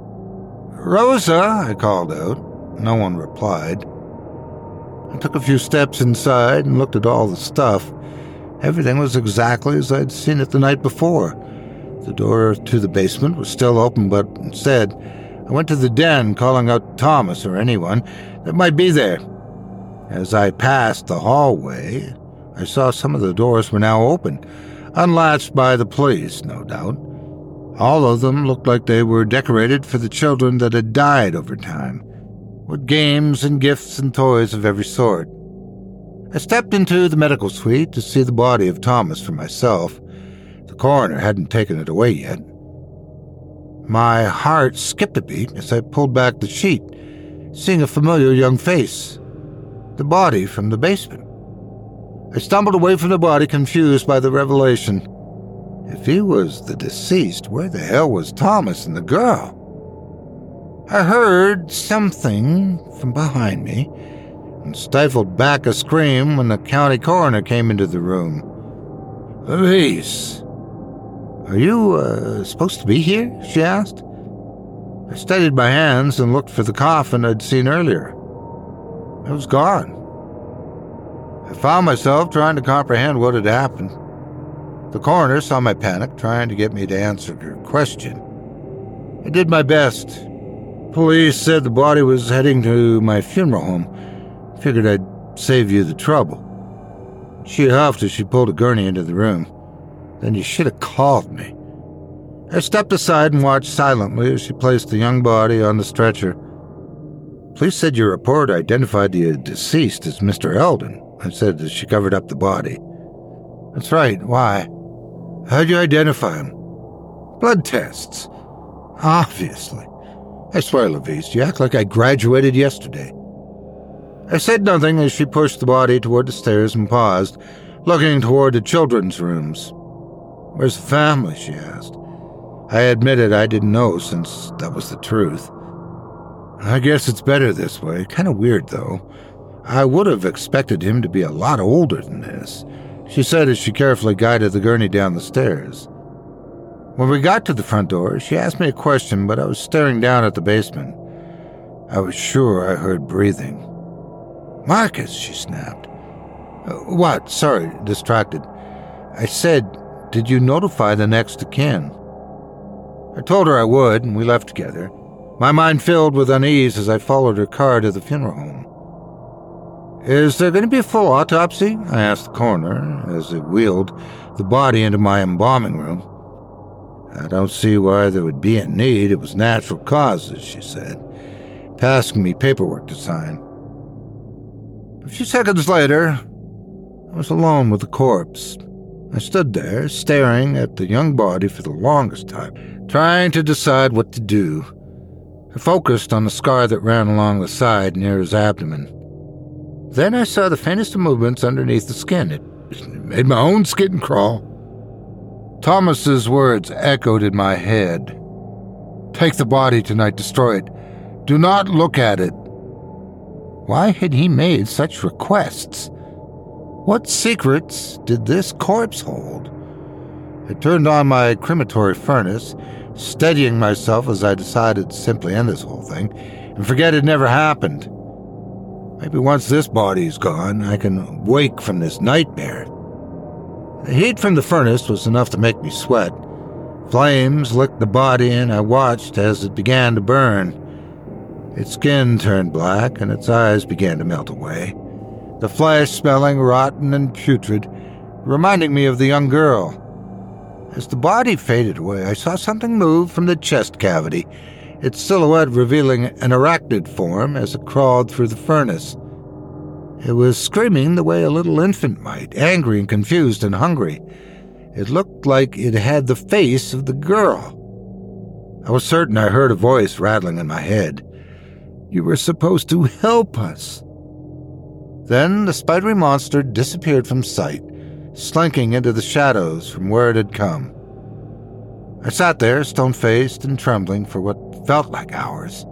Rosa, I called out. No one replied. I took a few steps inside and looked at all the stuff. Everything was exactly as I'd seen it the night before. The door to the basement was still open, but instead, I went to the den, calling out Thomas or anyone that might be there. As I passed the hallway, I saw some of the doors were now open, unlatched by the police, no doubt. All of them looked like they were decorated for the children that had died over time, with games and gifts and toys of every sort. I stepped into the medical suite to see the body of Thomas for myself. The coroner hadn't taken it away yet. My heart skipped a beat as I pulled back the sheet, seeing a familiar young face. The body from the basement. I stumbled away from the body, confused by the revelation. If he was the deceased, where the hell was Thomas and the girl? I heard something from behind me and stifled back a scream when the county coroner came into the room. Elise, are you uh, supposed to be here? She asked. I steadied my hands and looked for the coffin I'd seen earlier. It was gone. I found myself trying to comprehend what had happened. The coroner saw my panic, trying to get me to answer her question. I did my best. Police said the body was heading to my funeral home. Figured I'd save you the trouble. She huffed as she pulled a gurney into the room. Then you should have called me. I stepped aside and watched silently as she placed the young body on the stretcher. Police said your report identified the deceased as Mister Eldon, I said as she covered up the body. That's right, why? How'd you identify him? Blood tests. Obviously. I swear, Lavise, you act like I graduated yesterday. I said nothing as she pushed the body toward the stairs and paused, looking toward the children's rooms. Where's the family? She asked. I admitted I didn't know since that was the truth. I guess it's better this way. Kind of weird, though. I would have expected him to be a lot older than this, she said as she carefully guided the gurney down the stairs. When we got to the front door, she asked me a question, but I was staring down at the basement. I was sure I heard breathing. Marcus, she snapped. Uh, what? Sorry, distracted. I said, did you notify the next of kin? I told her I would, and we left together, my mind filled with unease as I followed her car to the funeral home. Is there going to be a full autopsy? I asked the coroner as it wheeled the body into my embalming room. I don't see why there would be a need. It was natural causes, she said, passing me paperwork to sign. A few seconds later, I was alone with the corpse. I stood there, staring at the young body for the longest time, trying to decide what to do. I focused on the scar that ran along the side near his abdomen. Then I saw the faintest of movements underneath the skin. It, it made my own skin crawl. Thomas's words echoed in my head. "Take the body tonight, destroy it. Do not look at it." Why had he made such requests? What secrets did this corpse hold? I turned on my crematory furnace, steadying myself as I decided to simply end this whole thing and forget it never happened. Maybe once this body's gone, I can wake from this nightmare. The heat from the furnace was enough to make me sweat. Flames licked the body, and I watched as it began to burn. Its skin turned black, and its eyes began to melt away, the flesh smelling rotten and putrid, reminding me of the young girl. As the body faded away, I saw something move from the chest cavity, its silhouette revealing an arachnid form as it crawled through the furnace. It was screaming the way a little infant might, angry and confused and hungry. It looked like it had the face of the girl. I was certain I heard a voice rattling in my head. "You were supposed to help us." Then the spidery monster disappeared from sight, slinking into the shadows from where it had come. I sat there, stone-faced and trembling for what felt like hours.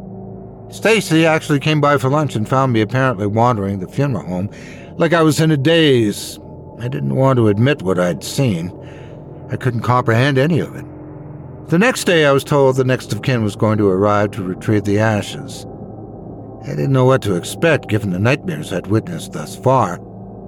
Stacy actually came by for lunch and found me apparently wandering the funeral home like I was in a daze. I didn't want to admit what I'd seen. I couldn't comprehend any of it. The next day I was told the next of kin was going to arrive to retrieve the ashes. I didn't know what to expect given the nightmares I'd witnessed thus far.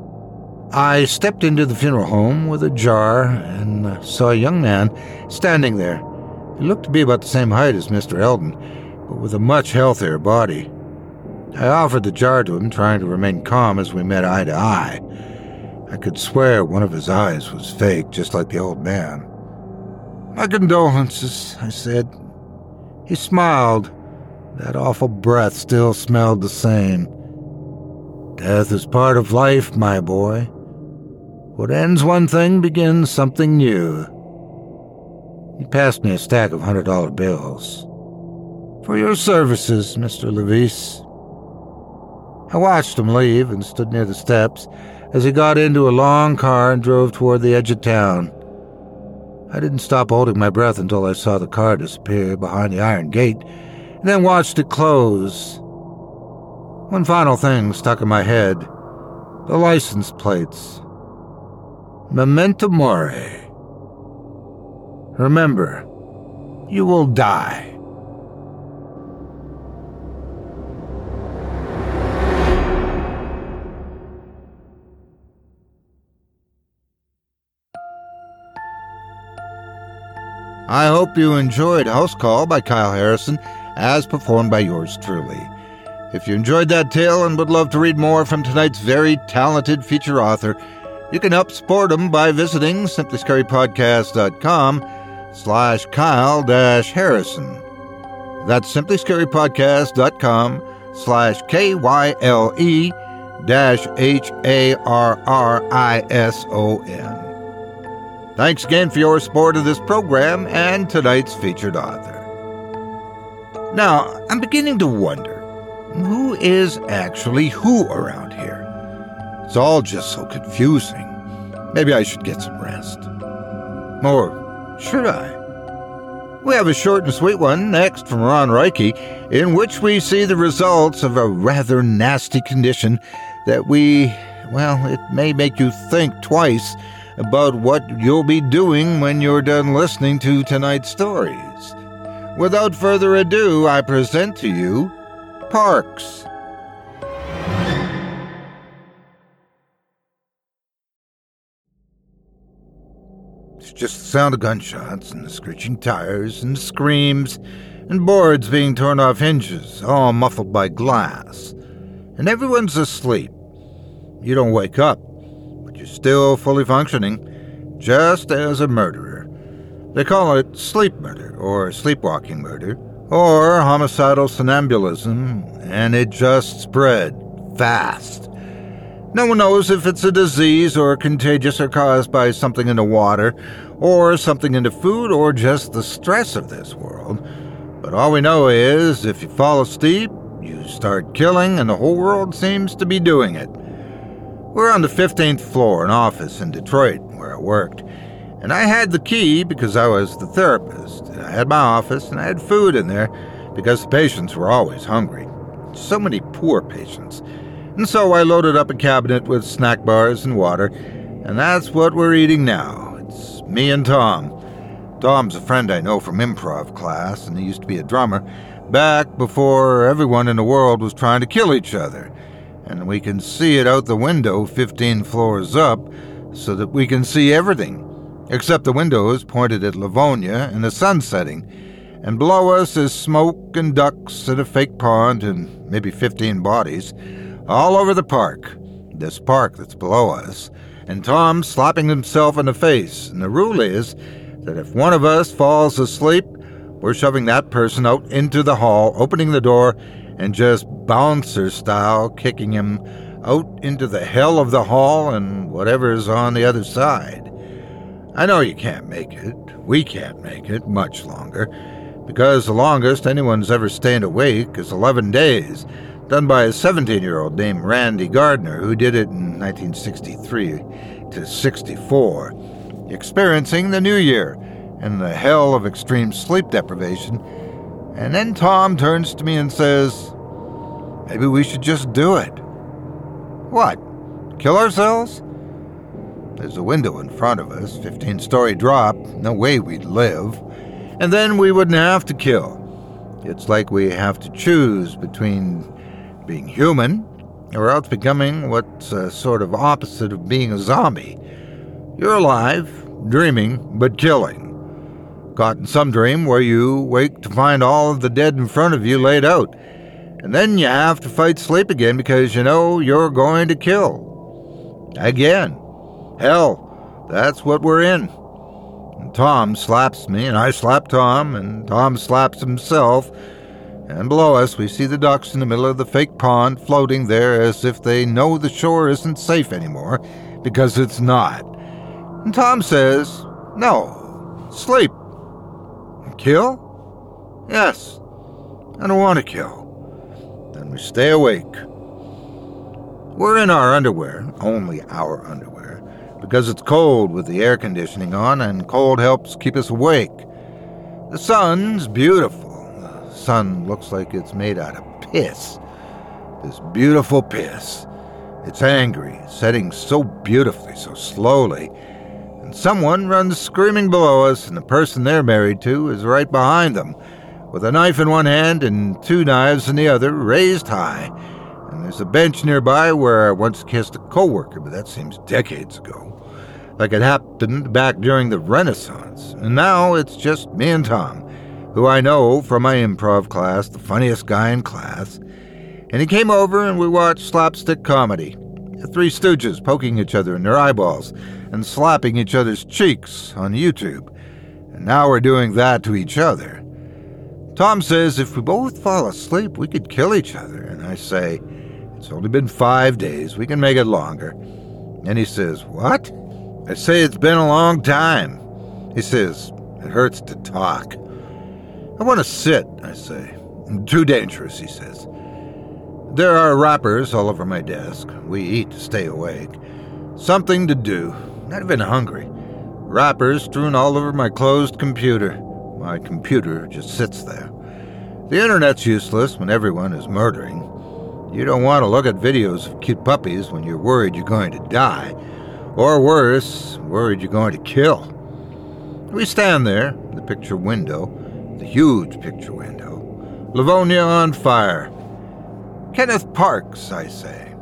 I stepped into the funeral home with a jar and saw a young man standing there. He looked to be about the same height as Mister Eldon, but with a much healthier body. I offered the jar to him, trying to remain calm as we met eye to eye. I could swear one of his eyes was fake, just like the old man. "My condolences," I said. He smiled. That awful breath still smelled the same. "Death is part of life, my boy. What ends one thing begins something new." He passed me a stack of hundred dollar bills. "For your services, Mister Levis." I watched him leave and stood near the steps as he got into a long car and drove toward the edge of town. I didn't stop holding my breath until I saw the car disappear behind the iron gate, and then watched it close. One final thing stuck in my head. The license plates. Memento mori. Remember, you will die. I hope you enjoyed House Call by Kyle Harrison, as performed by yours truly. If you enjoyed that tale and would love to read more from tonight's very talented feature author, you can help support him by visiting simply scary podcast dot com slash Kyle dash Harrison. That's simply scary podcast dot com slash K Y L E dash H A R R I S O N. Thanks again for your support of this program and tonight's featured author. Now, I'm beginning to wonder, who is actually who around here? It's all just so confusing. Maybe I should get some rest. Or should I? We have a short and sweet one next from Ron Reiki, in which we see the results of a rather nasty condition that we, well, it may make you think twice about what you'll be doing when you're done listening to tonight's stories. Without further ado, I present to you Parks. It's just the sound of gunshots and the screeching tires and screams and boards being torn off hinges, all muffled by glass. And everyone's asleep. You don't wake up, but you're still fully functioning, just as a murderer. They call it sleep murder, or sleepwalking murder, or homicidal somnambulism, and it just spread fast. No one knows if it's a disease or contagious or caused by something in the water or something in the food or just the stress of this world. But all we know is if you fall asleep, you start killing and the whole world seems to be doing it. We're on the fifteenth floor, an office in Detroit where I worked. And I had the key because I was the therapist. I had my office and I had food in there because the patients were always hungry. So many poor patients. And so I loaded up a cabinet with snack bars and water, and that's what we're eating now. It's me and Tom. Tom's a friend I know from improv class, and he used to be a drummer, back before everyone in the world was trying to kill each other. And we can see it out the window fifteen floors up, so that we can see everything, except the windows pointed at Livonia and the sun setting. And below us is smoke and ducks and a fake pond and maybe fifteen bodies, all over the park, this park that's below us, and Tom slapping himself in the face. And the rule is that if one of us falls asleep, we're shoving that person out into the hall, opening the door, and just bouncer style kicking him out into the hell of the hall and whatever's on the other side. I know you can't make it. We can't make it much longer, because the longest anyone's ever stayed awake is eleven days, done by a seventeen-year-old named Randy Gardner, who did it in nineteen sixty-three to sixty-four, experiencing the new year and the hell of extreme sleep deprivation. And then Tom turns to me and says, maybe we should just do it. What? Kill ourselves? There's a window in front of us, fifteen-story drop, no way we'd live. And then we wouldn't have to kill. It's like we have to choose between being human or else becoming what's a sort of opposite of being a zombie. You're alive, dreaming, but killing. Caught in some dream where you wake to find all of the dead in front of you laid out. And then you have to fight sleep again because you know you're going to kill. Again. Hell, that's what we're in. And Tom slaps me, and I slap Tom, and Tom slaps himself. And below us, we see the ducks in the middle of the fake pond floating there as if they know the shore isn't safe anymore, because it's not. And Tom says, no, sleep. Kill? Yes. I don't want to kill. Then we stay awake. We're in our underwear, only our underwear, because it's cold with the air conditioning on, and cold helps keep us awake. The sun's beautiful. The sun looks like it's made out of piss. This beautiful piss. It's angry, setting so beautifully, so slowly. And someone runs screaming below us, and the person they're married to is right behind them, with a knife in one hand and two knives in the other, raised high. And there's a bench nearby where I once kissed a coworker, but that seems decades ago. Like it happened back during the Renaissance. And now it's just me and Tom, who I know from my improv class, the funniest guy in class. And he came over and we watched slapstick comedy. The Three Stooges poking each other in their eyeballs and slapping each other's cheeks on YouTube. And now we're doing that to each other. Tom says if we both fall asleep, we could kill each other. And I say, it's only been five days. We can make it longer. And he says, what? I say it's been a long time. He says, it hurts to talk. I want to sit, I say. Too dangerous, he says. There are wrappers all over my desk. We eat to stay awake. Something to do. Not even hungry. Wrappers strewn all over my closed computer. My computer just sits there. The internet's useless when everyone is murdering. You don't want to look at videos of cute puppies when you're worried you're going to die. Or worse, worried you're going to kill. We stand there, the picture window, the huge picture window. Livonia on fire. Kenneth Parks, I say.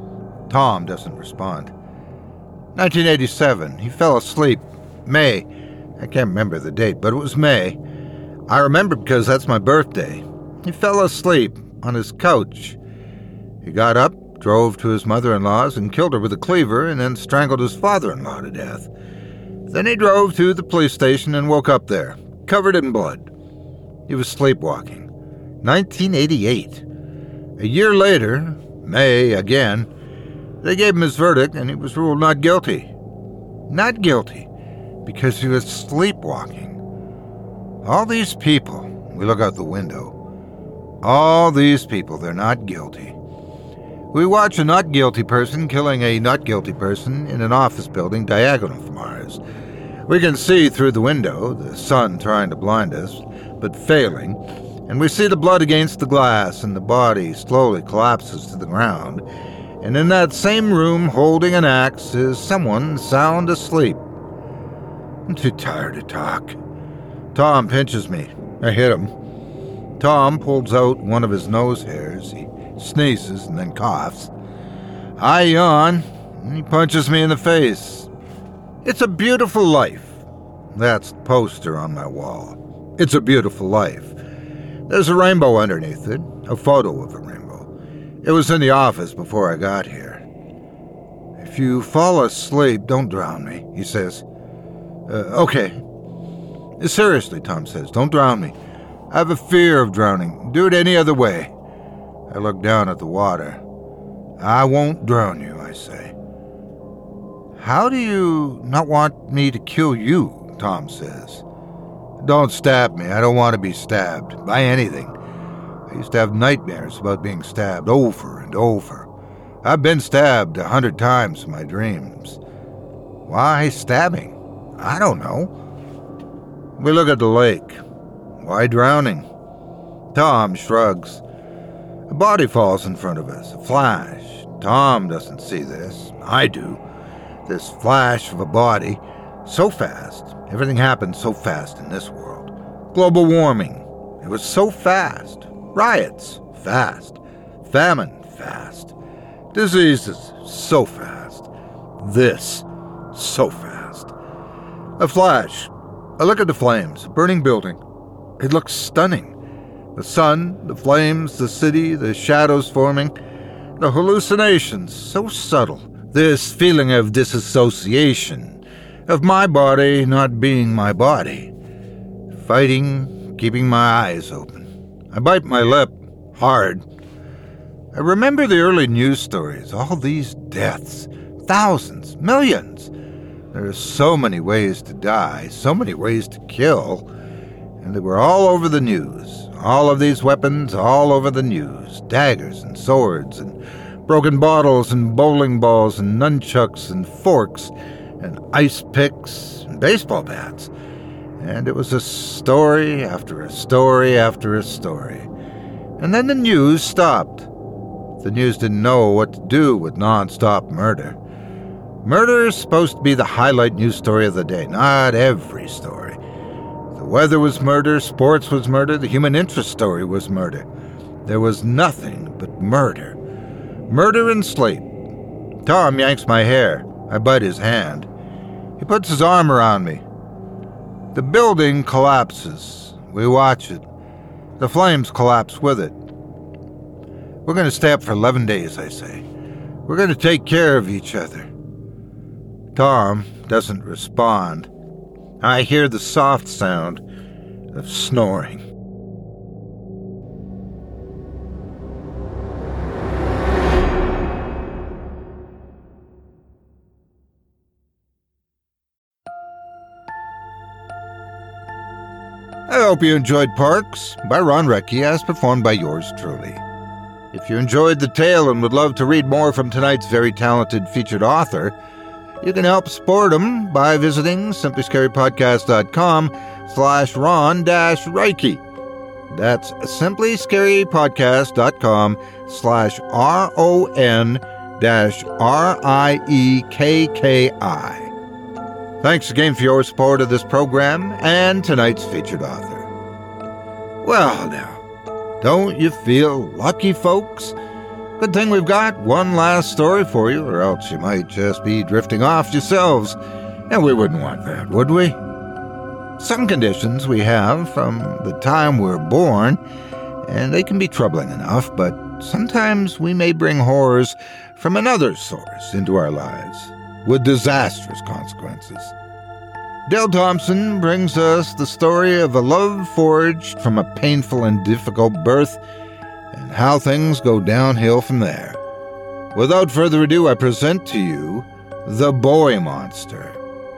Tom doesn't respond. nineteen eighty-seven, he fell asleep. May. I can't remember the date, but it was May. I remember because that's my birthday. He fell asleep on his couch. He got up, drove to his mother-in-law's and killed her with a cleaver and then strangled his father-in-law to death. Then he drove to the police station and woke up there, covered in blood. He was sleepwalking. nineteen eighty-eight. A year later, May again, They gave him his verdict, and he was ruled not guilty. Not guilty, because he was sleepwalking. All these people, we look out the window, all these people, they're not guilty. We watch a not guilty person killing a not guilty person in an office building diagonal from ours. We can see through the window, the sun trying to blind us, but failing, and we see the blood against the glass, and the body slowly collapses to the ground. And in that same room, holding an axe, is someone sound asleep. I'm too tired to talk. Tom pinches me. I hit him. Tom pulls out one of his nose hairs. He sneezes and then coughs. I yawn, and he punches me in the face. It's a beautiful life. That's the poster on my wall. It's a beautiful life. There's a rainbow underneath it, a photo of a rainbow. It was in the office before I got here. If you fall asleep, don't drown me, he says. Uh, okay. Seriously, Tom says, don't drown me. I have a fear of drowning. Do it any other way. I look down at the water. I won't drown you, I say. How do you not want me to kill you, Tom says. Don't stab me. I don't want to be stabbed by anything. I used to have nightmares about being stabbed over and over. I've been stabbed a hundred times in my dreams. Why stabbing? I don't know. We look at the lake. Why drowning? Tom shrugs. A body falls in front of us, a flash. Tom doesn't see this. I do. This flash of a body, so fast. Everything happened so fast in this world. Global warming. It was so fast. Riots. Fast. Famine. Fast. Diseases. So fast. This. So fast. A flash. I look at the flames. A burning building. It looks stunning. The sun, the flames, the city, the shadows forming, the hallucinations, so subtle. This feeling of disassociation, of my body not being my body. Fighting, keeping my eyes open. I bite my lip, hard. I remember the early news stories, all these deaths, thousands, millions. There are so many ways to die, so many ways to kill, and they were all over the news. All of these weapons all over the news, daggers and swords and broken bottles and bowling balls and nunchucks and forks and ice picks and baseball bats. And it was a story after a story after a story. And then the news stopped. The news didn't know what to do with non-stop murder. Murder is supposed to be the highlight news story of the day, not every story. The weather was murder, sports was murder, the human interest story was murder. There was nothing but murder. Murder and sleep. Tom yanks my hair. I bite his hand. He puts his arm around me. The building collapses. We watch it. The flames collapse with it. We're going to stay up for eleven days, I say. We're going to take care of each other. Tom doesn't respond. I hear the soft sound of snoring. I hope you enjoyed Parks by Ron Recchi, as performed by yours truly. If you enjoyed the tale and would love to read more from tonight's very talented featured author, you can help support him by visiting simply scary podcast dot com slash Ron dash Reiki. That's simply scary podcast dot com slash R O N dash R I E K K I. Thanks again for your support of this program and tonight's featured author. Well now, don't you feel lucky, folks? Good thing we've got one last story for you, or else you might just be drifting off yourselves, and we wouldn't want that, would we? Some conditions we have from the time we're born, and they can be troubling enough, but sometimes we may bring horrors from another source into our lives, with disastrous consequences. Dale Thompson brings us the story of a love forged from a painful and difficult birth, and how things go downhill from there. Without further ado, I present to you The Boy Monster.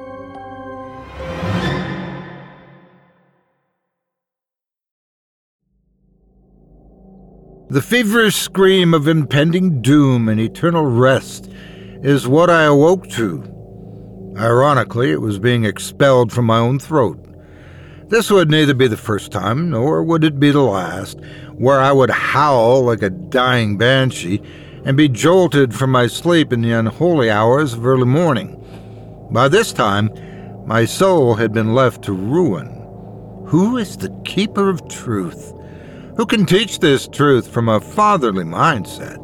The feverish scream of impending doom and eternal rest is what I awoke to. Ironically, it was being expelled from my own throat. This would neither be the first time, nor would it be the last, where I would howl like a dying banshee and be jolted from my sleep in the unholy hours of early morning. By this time, my soul had been left to ruin. Who is the keeper of truth? Who can teach this truth from a fatherly mindset?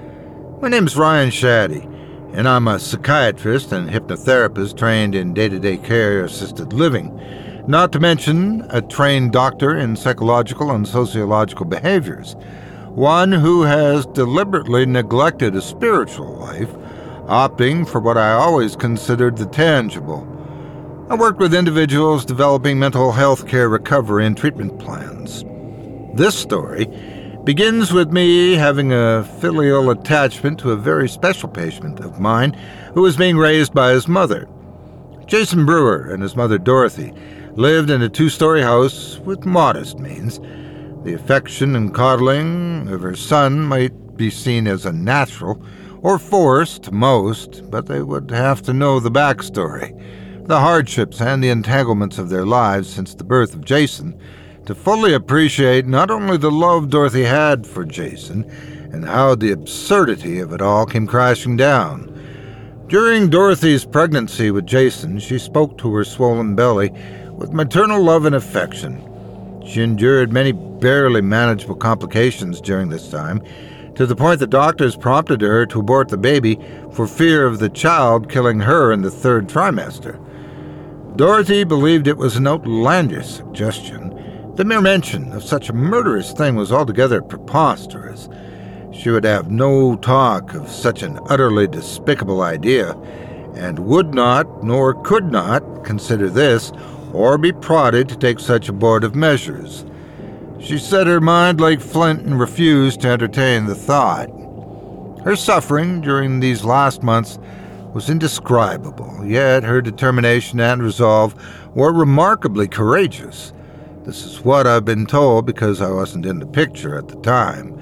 My name's Ryan Shaddy, and I'm a psychiatrist and hypnotherapist trained in day-to-day care assisted living, not to mention a trained doctor in psychological and sociological behaviors, one who has deliberately neglected a spiritual life, opting for what I always considered the tangible. I worked with individuals developing mental health care recovery and treatment plans. This story begins with me having a filial attachment to a very special patient of mine who was being raised by his mother. Jason Brewer and his mother Dorothy lived in a two-story house with modest means. The affection and coddling of her son might be seen as unnatural or forced to most, but they would have to know the backstory, the hardships and the entanglements of their lives since the birth of Jason, to fully appreciate not only the love Dorothy had for Jason and how the absurdity of it all came crashing down. During Dorothy's pregnancy with Jason, she spoke to her swollen belly with maternal love and affection. She endured many barely manageable complications during this time, to the point that doctors prompted her to abort the baby for fear of the child killing her in the third trimester. Dorothy believed it was an outlandish suggestion. The mere mention of such a murderous thing was altogether preposterous. She would have no talk of such an utterly despicable idea, and would not, nor could not, consider this, or be prodded to take such abortive measures. She set her mind like flint and refused to entertain the thought. Her suffering during these last months was indescribable, yet her determination and resolve were remarkably courageous. This is what I've been told because I wasn't in the picture at the time.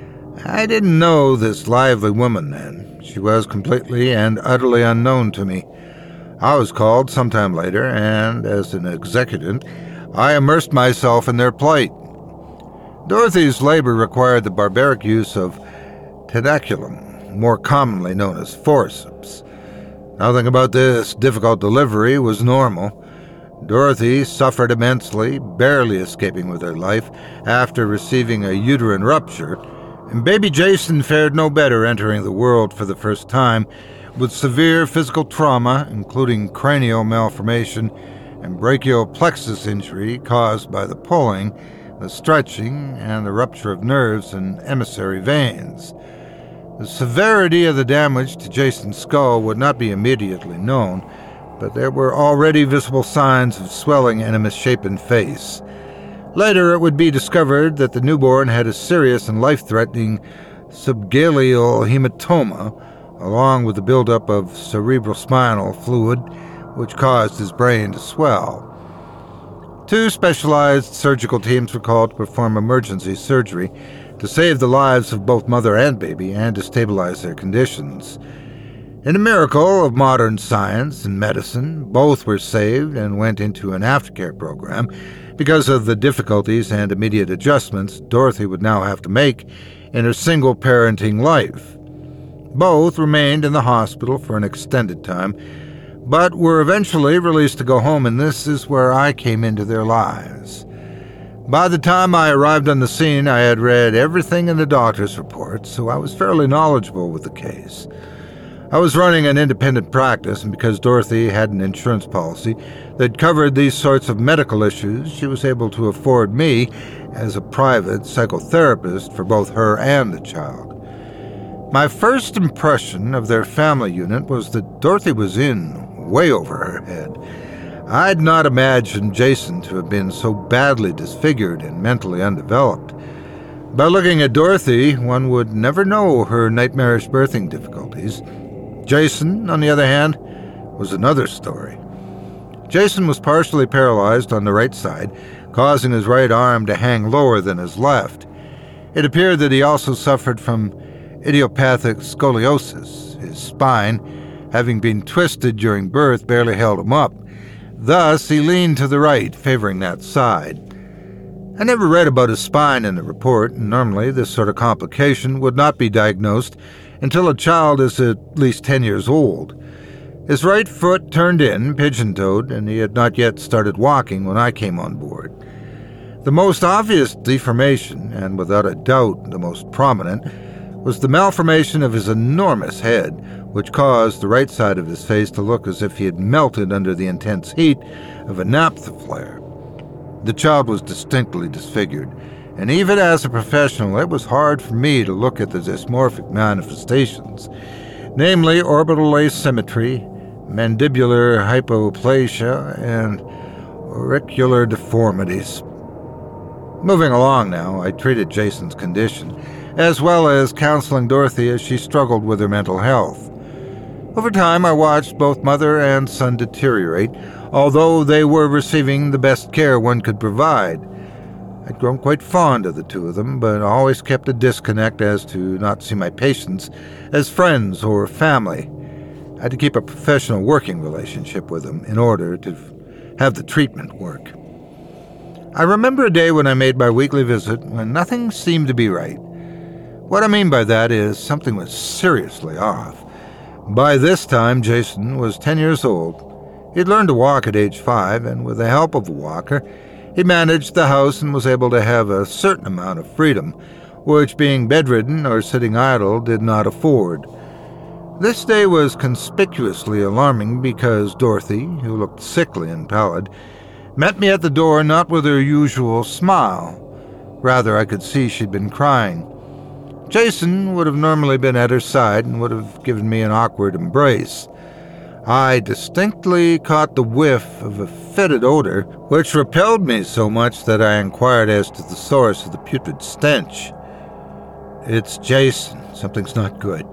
I didn't know this lively woman then. She was completely and utterly unknown to me. I was called sometime later, and as an executant, I immersed myself in their plight. Dorothy's labor required the barbaric use of tenaculum, more commonly known as forceps. Nothing about this difficult delivery was normal. Dorothy suffered immensely, barely escaping with her life after receiving a uterine rupture, and baby Jason fared no better entering the world for the first time, with severe physical trauma, including cranial malformation and brachial plexus injury caused by the pulling, the stretching, and the rupture of nerves and emissary veins. The severity of the damage to Jason's skull would not be immediately known, but there were already visible signs of swelling in a misshapen face. Later, it would be discovered that the newborn had a serious and life-threatening subgaleal hematoma, along with the buildup of cerebrospinal fluid, which caused his brain to swell. Two specialized surgical teams were called to perform emergency surgery to save the lives of both mother and baby and to stabilize their conditions. In a miracle of modern science and medicine, both were saved and went into an aftercare program. Because of the difficulties and immediate adjustments Dorothy would now have to make in her single parenting life. Both remained in the hospital for an extended time, but were eventually released to go home, and this is where I came into their lives. By the time I arrived on the scene, I had read everything in the doctor's reports, so I was fairly knowledgeable with the case. I was running an independent practice, and because Dorothy had an insurance policy that covered these sorts of medical issues, she was able to afford me as a private psychotherapist for both her and the child. My first impression of their family unit was that Dorothy was in way over her head. I'd not imagined Jason to have been so badly disfigured and mentally undeveloped. By looking at Dorothy, one would never know her nightmarish birthing difficulties. Jason, on the other hand, was another story. Jason was partially paralyzed on the right side, causing his right arm to hang lower than his left. It appeared that he also suffered from idiopathic scoliosis. His spine, having been twisted during birth, barely held him up. Thus, he leaned to the right, favoring that side. I never read about his spine in the report, and normally this sort of complication would not be diagnosed until a child is at least ten years old. His right foot turned in, pigeon-toed, and he had not yet started walking when I came on board. The most obvious deformation, and without a doubt the most prominent, was the malformation of his enormous head, which caused the right side of his face to look as if he had melted under the intense heat of a naphtha flare. The child was distinctly disfigured, and even as a professional, it was hard for me to look at the dysmorphic manifestations, namely orbital asymmetry, mandibular hypoplasia, and auricular deformities. Moving along now, I treated Jason's condition, as well as counseling Dorothy as she struggled with her mental health. Over time, I watched both mother and son deteriorate, although they were receiving the best care one could provide. I'd grown quite fond of the two of them, but always kept a disconnect as to not see my patients as friends or family. I had to keep a professional working relationship with them in order to have the treatment work. I remember a day when I made my weekly visit when nothing seemed to be right. What I mean by that is something was seriously off. By this time, Jason was ten years old. He'd learned to walk at age five, and with the help of a walker, he managed the house and was able to have a certain amount of freedom, which being bedridden or sitting idle did not afford. This day was conspicuously alarming because Dorothy, who looked sickly and pallid, met me at the door not with her usual smile. Rather, I could see she'd been crying. Jason would have normally been at her side and would have given me an awkward embrace. I distinctly caught the whiff of a fetid odor, which repelled me so much that I inquired as to the source of the putrid stench. "It's Jason. Something's not good."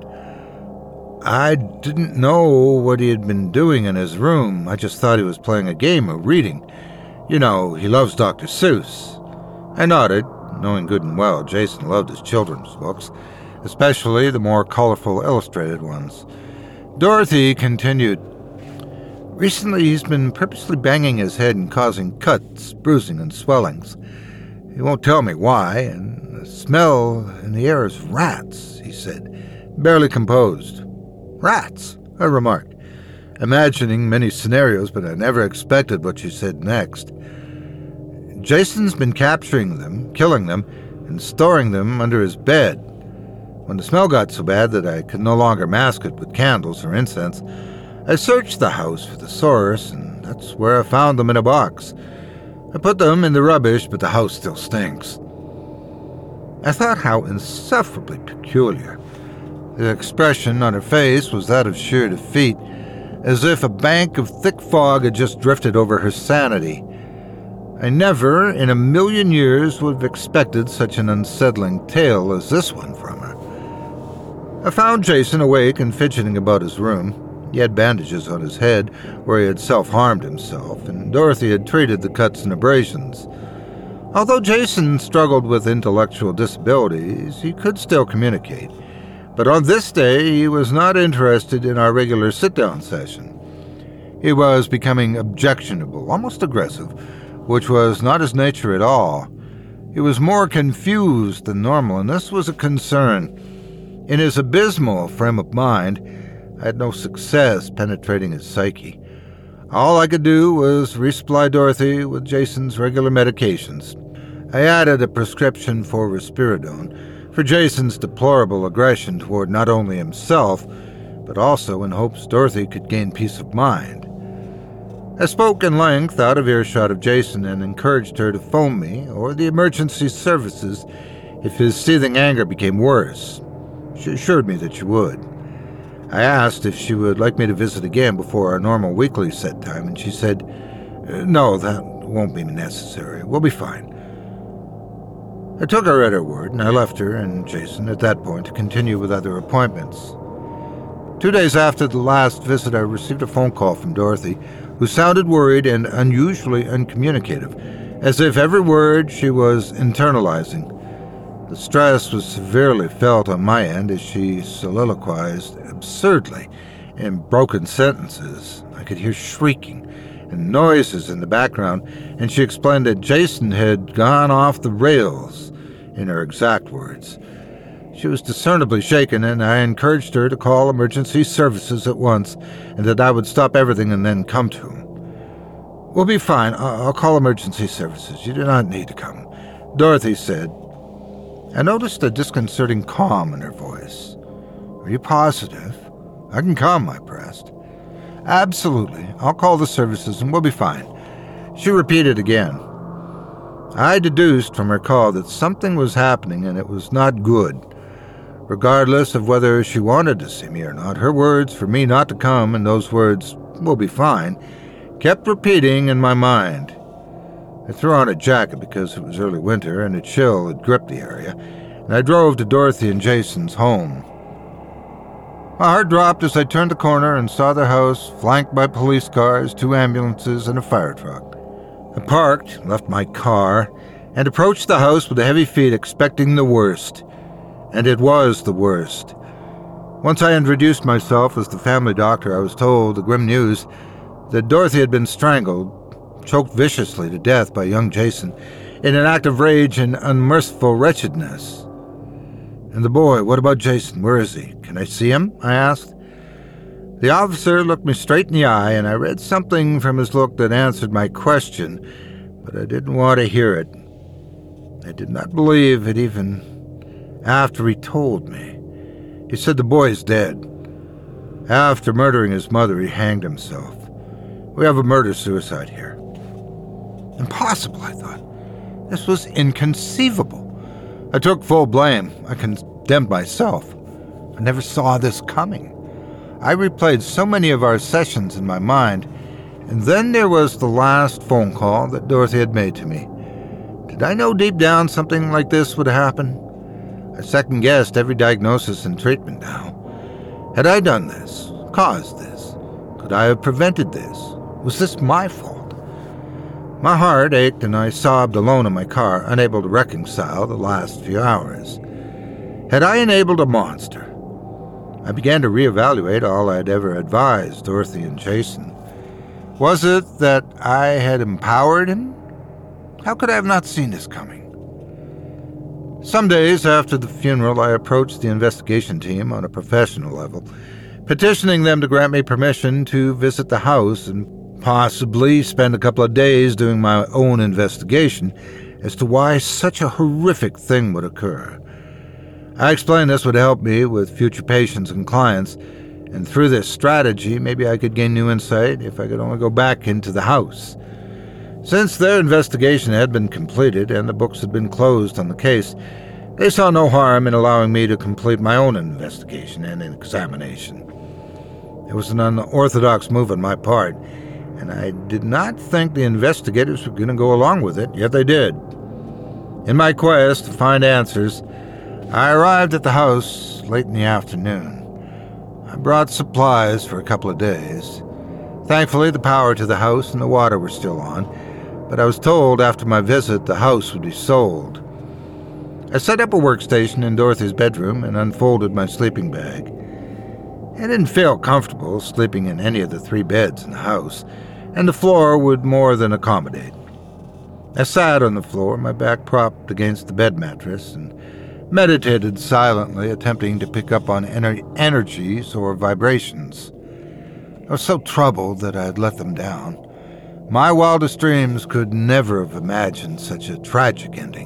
I didn't know what he had been doing in his room. I just thought he was playing a game or reading. You know, he loves Doctor Seuss. I nodded, knowing good and well Jason loved his children's books, especially the more colorful illustrated ones. Dorothy continued, "Recently he's been purposely banging his head and causing cuts, bruising, and swellings. He won't tell me why, and the smell in the air is rats," he said, barely composed. "Rats," I remarked, imagining many scenarios, but I never expected what she said next. "Jason's been capturing them, killing them, and storing them under his bed. When the smell got so bad that I could no longer mask it with candles or incense, I searched the house for the source, and that's where I found them in a box. I put them in the rubbish, but the house still stinks." I thought how insufferably peculiar. The expression on her face was that of sheer defeat, as if a bank of thick fog had just drifted over her sanity. I never, in a million years, would have expected such an unsettling tale as this one from her. I found Jason awake and fidgeting about his room. He had bandages on his head where he had self-harmed himself, and Dorothy had treated the cuts and abrasions. Although Jason struggled with intellectual disabilities, he could still communicate. But on this day, he was not interested in our regular sit-down session. He was becoming objectionable, almost aggressive, which was not his nature at all. He was more confused than normal, and this was a concern. In his abysmal frame of mind, I had no success penetrating his psyche. All I could do was resupply Dorothy with Jason's regular medications. I added a prescription for risperidone for Jason's deplorable aggression toward not only himself, but also in hopes Dorothy could gain peace of mind. I spoke in length out of earshot of Jason and encouraged her to phone me or the emergency services if his seething anger became worse. She assured me that she would. I asked if she would like me to visit again before our normal weekly set time, and she said, "No, that won't be necessary. We'll be fine." I took her at her word, and I left her and Jason at that point to continue with other appointments. Two days after the last visit, I received a phone call from Dorothy, who sounded worried and unusually uncommunicative, as if every word she was internalizing. The stress was severely felt on my end as she soliloquized absurdly in broken sentences. I could hear shrieking and noises in the background, and she explained that Jason had gone off the rails, in her exact words. She was discernibly shaken, and I encouraged her to call emergency services at once, and that I would stop everything and then come to him. "We'll be fine. I'll call emergency services. You do not need to come," Dorothy said. I noticed a disconcerting calm in her voice. "Are you positive? I can come," I pressed. "Absolutely. I'll call the services and we'll be fine," she repeated again. I deduced from her call that something was happening and it was not good. Regardless of whether she wanted to see me or not, her words for me not to come and those words, "we'll be fine," kept repeating in my mind. I threw on a jacket because it was early winter and a chill had gripped the area, and I drove to Dorothy and Jason's home. My heart dropped as I turned the corner and saw their house flanked by police cars, two ambulances, and a fire truck. I parked, left my car, and approached the house with heavy feet, expecting the worst. And it was the worst. Once I introduced myself as the family doctor, I was told the grim news that Dorothy had been strangled, choked viciously to death by young Jason, in an act of rage and unmerciful wretchedness. "And the boy, what about Jason? Where is he? Can I see him?" I asked. The officer looked me straight in the eye, and I read something from his look that answered my question, but I didn't want to hear it. I did not believe it even after he told me. He said the boy is dead. After murdering his mother, he hanged himself. We have a murder-suicide here. Impossible, I thought. This was inconceivable. I took full blame. I condemned myself. I never saw this coming. I replayed so many of our sessions in my mind, and then there was the last phone call that Dorothy had made to me. Did I know deep down something like this would happen? I second-guessed every diagnosis and treatment now. Had I done this? Caused this? Could I have prevented this? Was this my fault? My heart ached and I sobbed alone in my car, unable to reconcile the last few hours. Had I enabled a monster? I began to reevaluate all I'd ever advised Dorothy and Jason. Was it that I had empowered him? How could I have not seen this coming? Some days after the funeral, I approached the investigation team on a professional level, petitioning them to grant me permission to visit the house and possibly spend a couple of days doing my own investigation as to why such a horrific thing would occur. I explained this would help me with future patients and clients, and through this strategy, maybe I could gain new insight if I could only go back into the house. Since their investigation had been completed and the books had been closed on the case, they saw no harm in allowing me to complete my own investigation and examination. It was an unorthodox move on my part, and I did not think the investigators were going to go along with it, yet they did. In my quest to find answers, I arrived at the house late in the afternoon. I brought supplies for a couple of days. Thankfully, the power to the house and the water were still on, but I was told after my visit the house would be sold. I set up a workstation in Dorothy's bedroom and unfolded my sleeping bag. I didn't feel comfortable sleeping in any of the three beds in the house, and the floor would more than accommodate. I sat on the floor, my back propped against the bed mattress, and meditated silently, attempting to pick up on ener- energies or vibrations. I was so troubled that I had let them down. My wildest dreams could never have imagined such a tragic ending.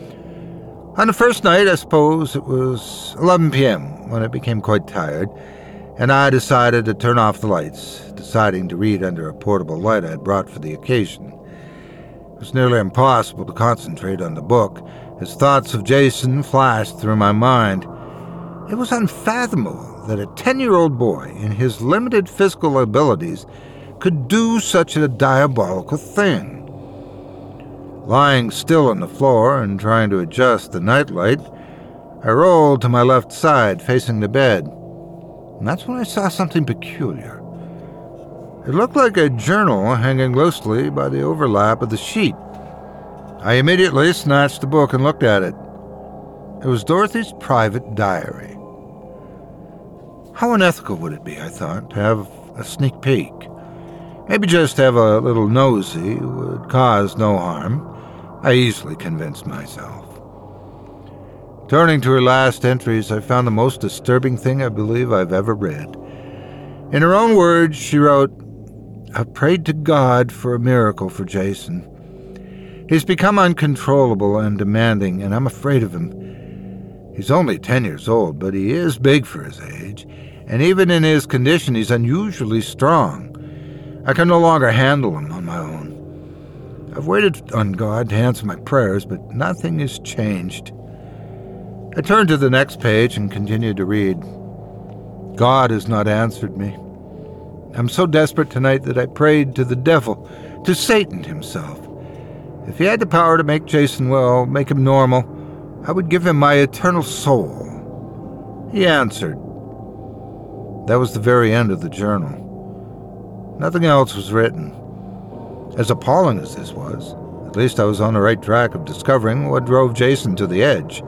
On the first night, I suppose it was eleven p.m. when I became quite tired, and I decided to turn off the lights, deciding to read under a portable light I had brought for the occasion. It was nearly impossible to concentrate on the book, as thoughts of Jason flashed through my mind. It was unfathomable that a ten-year-old boy, in his limited physical abilities, could do such a diabolical thing. Lying still on the floor and trying to adjust the nightlight, I rolled to my left side, facing the bed. And that's when I saw something peculiar. It looked like a journal hanging loosely by the overlap of the sheet. I immediately snatched the book and looked at it. It was Dorothy's private diary. How unethical would it be, I thought, to have a sneak peek? Maybe just have a little nosy would cause no harm, I easily convinced myself. Turning to her last entries, I found the most disturbing thing I believe I've ever read. In her own words, she wrote, "I've prayed to God for a miracle for Jason. He's become uncontrollable and demanding, and I'm afraid of him. He's only ten years old, but he is big for his age, and even in his condition, he's unusually strong. I can no longer handle him on my own. I've waited on God to answer my prayers, but nothing has changed." I turned to the next page and continued to read. "God has not answered me. I'm so desperate tonight that I prayed to the devil, to Satan himself. If he had the power to make Jason well, make him normal, I would give him my eternal soul. He answered." That was the very end of the journal. Nothing else was written. As appalling as this was, at least I was on the right track of discovering what drove Jason to the edge.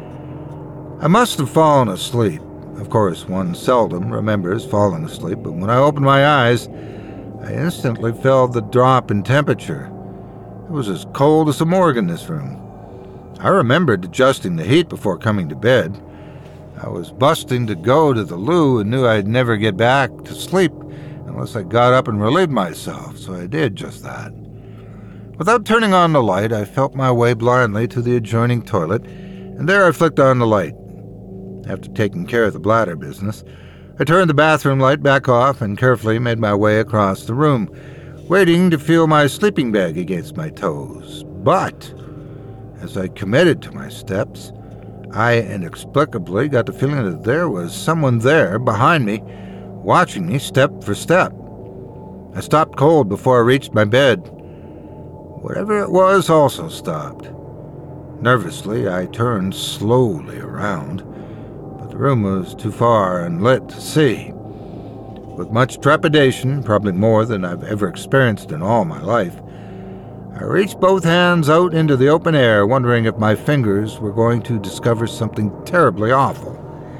I must have fallen asleep. Of course, one seldom remembers falling asleep, but when I opened my eyes, I instantly felt the drop in temperature. It was as cold as a morgue in this room. I remembered adjusting the heat before coming to bed. I was busting to go to the loo and knew I'd never get back to sleep unless I got up and relieved myself, so I did just that. Without turning on the light, I felt my way blindly to the adjoining toilet, and there I flicked on the light. After taking care of the bladder business, I turned the bathroom light back off and carefully made my way across the room, waiting to feel my sleeping bag against my toes. But as I committed to my steps, I inexplicably got the feeling that there was someone there behind me, watching me step for step. I stopped cold before I reached my bed. Whatever it was also stopped. Nervously, I turned slowly around, but the room was too far and lit to see. With much trepidation, probably more than I've ever experienced in all my life, I reached both hands out into the open air, wondering if my fingers were going to discover something terribly awful.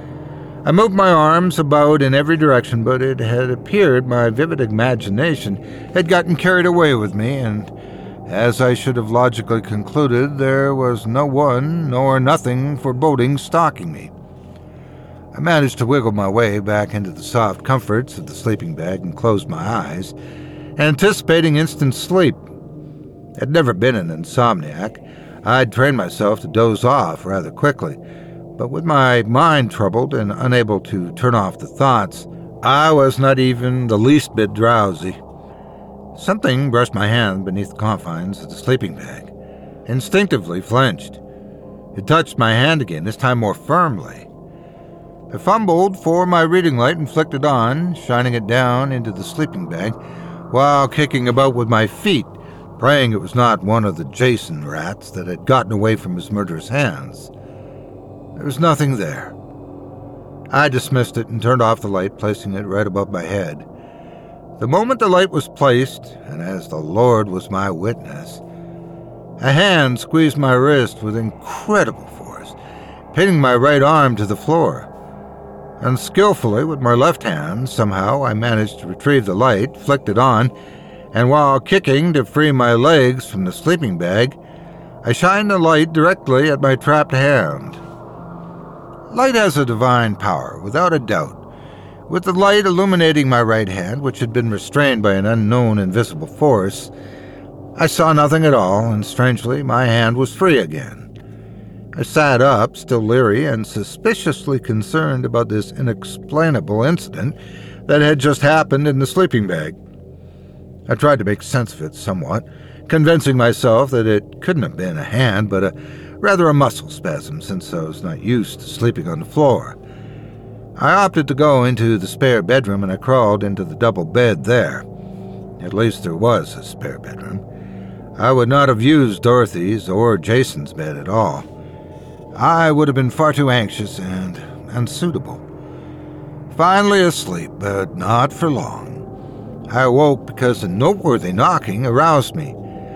I moved my arms about in every direction, but it had appeared my vivid imagination had gotten carried away with me, and as I should have logically concluded, there was no one nor nothing foreboding stalking me. I managed to wiggle my way back into the soft comforts of the sleeping bag and closed my eyes, anticipating instant sleep. I'd never been an insomniac. I'd trained myself to doze off rather quickly, but with my mind troubled and unable to turn off the thoughts, I was not even the least bit drowsy. Something brushed my hand beneath the confines of the sleeping bag. Instinctively flinched. It touched my hand again, this time more firmly. I fumbled for my reading light and flicked it on, shining it down into the sleeping bag, while kicking about with my feet, praying it was not one of the Jason rats that had gotten away from his murderous hands. There was nothing there. I dismissed it and turned off the light, placing it right above my head. The moment the light was placed, and as the Lord was my witness, a hand squeezed my wrist with incredible force, pinning my right arm to the floor. Unskillfully, with my left hand, somehow I managed to retrieve the light, flicked it on, and while kicking to free my legs from the sleeping bag, I shined the light directly at my trapped hand. Light has a divine power, without a doubt. With the light illuminating my right hand, which had been restrained by an unknown invisible force, I saw nothing at all, and strangely, my hand was free again. I sat up, still leery and suspiciously concerned about this inexplainable incident that had just happened in the sleeping bag. I tried to make sense of it somewhat, convincing myself that it couldn't have been a hand, but a rather a muscle spasm, since I was not used to sleeping on the floor. I opted to go into the spare bedroom, and I crawled into the double bed there. At least there was a spare bedroom. I would not have used Dorothy's or Jason's bed at all. I would have been far too anxious and unsuitable. Finally asleep, but not for long. I awoke because a noteworthy knocking aroused me.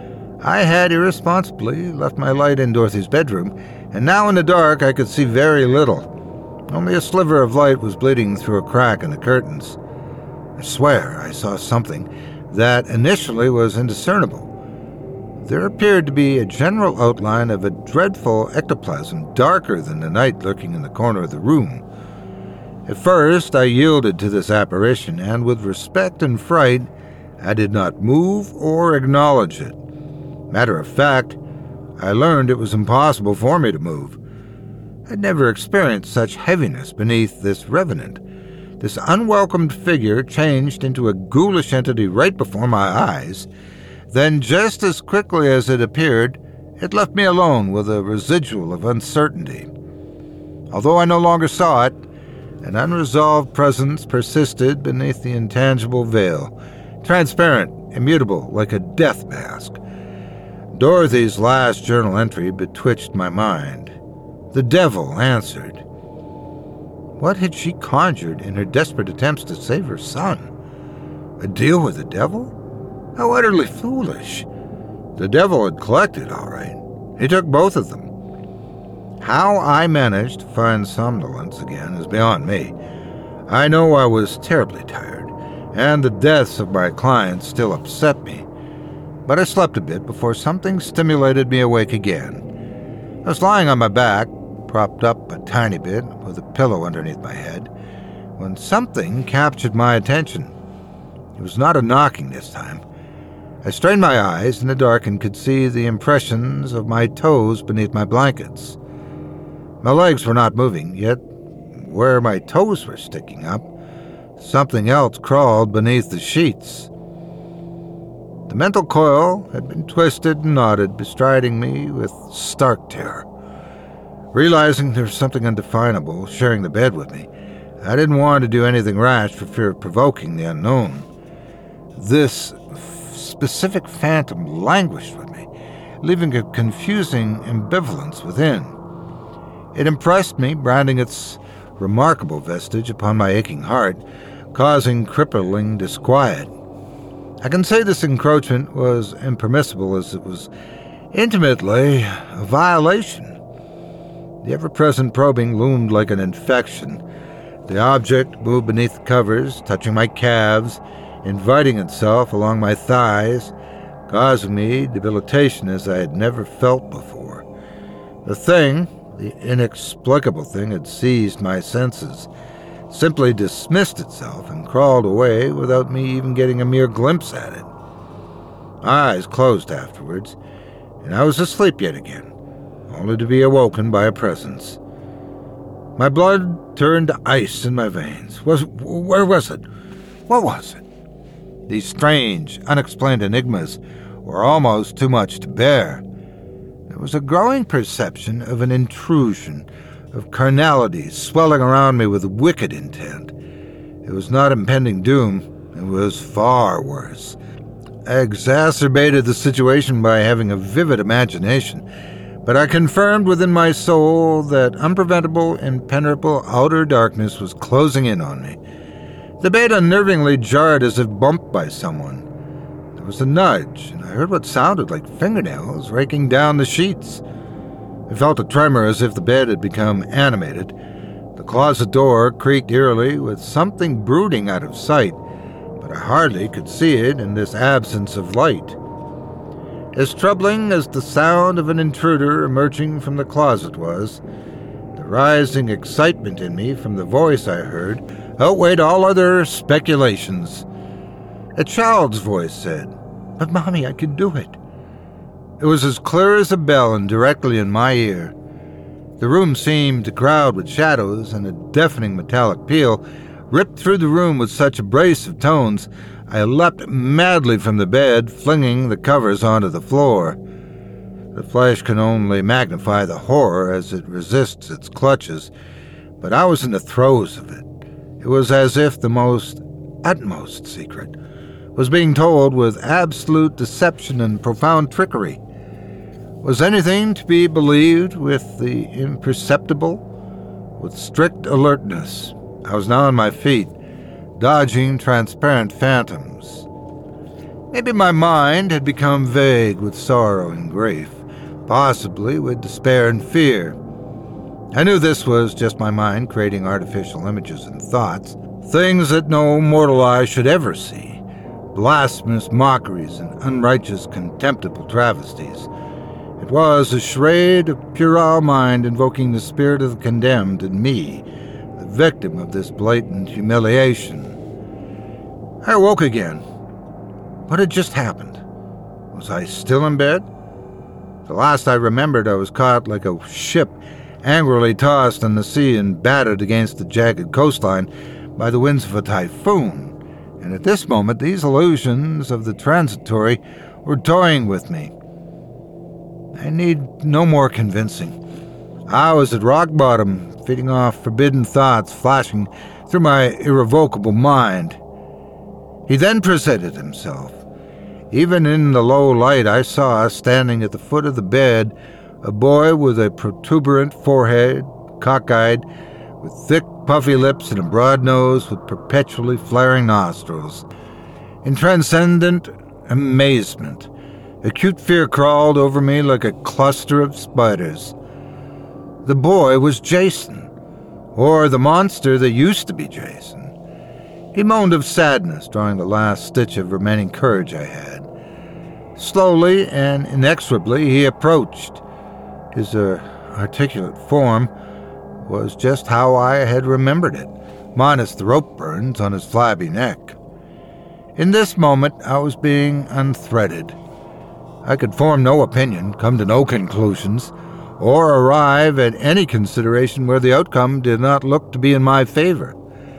I had irresponsibly left my light in Dorothy's bedroom, and now in the dark I could see very little. Only a sliver of light was bleeding through a crack in the curtains. I swear I saw something that initially was indiscernible. There appeared to be a general outline of a dreadful ectoplasm darker than the night lurking in the corner of the room. At first I yielded to this apparition, and with respect and fright, I did not move or acknowledge it. Matter of fact, I learned it was impossible for me to move. I'd never experienced such heaviness beneath this revenant. This unwelcomed figure changed into a ghoulish entity right before my eyes. Then, just as quickly as it appeared, it left me alone with a residual of uncertainty. Although I no longer saw it, an unresolved presence persisted beneath the intangible veil, transparent, immutable, like a death mask. Dorothy's last journal entry betwitched my mind. The devil answered. What had she conjured in her desperate attempts to save her son? A deal with the devil? How utterly foolish. The devil had collected, all right. He took both of them. How I managed to find somnolence again is beyond me. I know I was terribly tired, and the deaths of my clients still upset me. But I slept a bit before something stimulated me awake again. I was lying on my back, propped up a tiny bit with a pillow underneath my head, when something captured my attention. It was not a knocking this time. I strained my eyes in the dark and could see the impressions of my toes beneath my blankets. My legs were not moving, yet where my toes were sticking up, something else crawled beneath the sheets. The mental coil had been twisted and knotted, bestriding me with stark terror. Realizing there was something undefinable sharing the bed with me, I didn't want to do anything rash for fear of provoking the unknown. This specific phantom languished with me, leaving a confusing ambivalence within. It impressed me, branding its remarkable vestige upon my aching heart, causing crippling disquiet. I can say this encroachment was impermissible as it was intimately a violation. The ever-present probing loomed like an infection. The object moved beneath the covers, touching my calves, inviting itself along my thighs, causing me debilitation as I had never felt before. The thing, the inexplicable thing, had seized my senses, simply dismissed itself, and crawled away without me even getting a mere glimpse at it. My eyes closed afterwards, and I was asleep yet again, only to be awoken by a presence. My blood turned to ice in my veins. Was where was it? What was it? These strange, unexplained enigmas were almost too much to bear. There was a growing perception of an intrusion, of carnality swelling around me with wicked intent. It was not impending doom. It was far worse. I exacerbated the situation by having a vivid imagination, but I confirmed within my soul that unpreventable, impenetrable outer darkness was closing in on me. The bed unnervingly jarred as if bumped by someone. There was a nudge, and I heard what sounded like fingernails raking down the sheets. I felt a tremor as if the bed had become animated. The closet door creaked eerily with something brooding out of sight, but I hardly could see it in this absence of light. As troubling as the sound of an intruder emerging from the closet was, the rising excitement in me from the voice I heard outweighed all other speculations. A child's voice said, "But, Mommy, I can do it." It was as clear as a bell and directly in my ear. The room seemed to crowd with shadows, and a deafening metallic peal ripped through the room with such a brace of tones I leapt madly from the bed, flinging the covers onto the floor. The flesh can only magnify the horror as it resists its clutches, but I was in the throes of it. It was as if the most utmost secret was being told with absolute deception and profound trickery. Was anything to be believed with the imperceptible? With strict alertness, I was now on my feet, dodging transparent phantoms. Maybe my mind had become vague with sorrow and grief, possibly with despair and fear. I knew this was just my mind creating artificial images and thoughts, things that no mortal eye should ever see, blasphemous mockeries and unrighteous, contemptible travesties. It was a charade of puerile mind invoking the spirit of the condemned in me, the victim of this blatant humiliation. I awoke again. What had just happened? Was I still in bed? The last I remembered, I was caught like a ship angrily tossed on the sea and battered against the jagged coastline by the winds of a typhoon, and at this moment these illusions of the transitory were toying with me. I need no more convincing. I was at rock bottom, feeding off forbidden thoughts flashing through my irrevocable mind. He then presented himself. Even in the low light I saw, standing at the foot of the bed, a boy with a protuberant forehead, cockeyed, with thick, puffy lips and a broad nose with perpetually flaring nostrils. In transcendent amazement, acute fear crawled over me like a cluster of spiders. The boy was Jason, or the monster that used to be Jason. He moaned of sadness, drawing the last stitch of remaining courage I had. Slowly and inexorably he approached. His uh, articulate form was just how I had remembered it, minus the rope burns on his flabby neck. In this moment I was being unthreaded. I could form no opinion, come to no conclusions, or arrive at any consideration where the outcome did not look to be in my favor.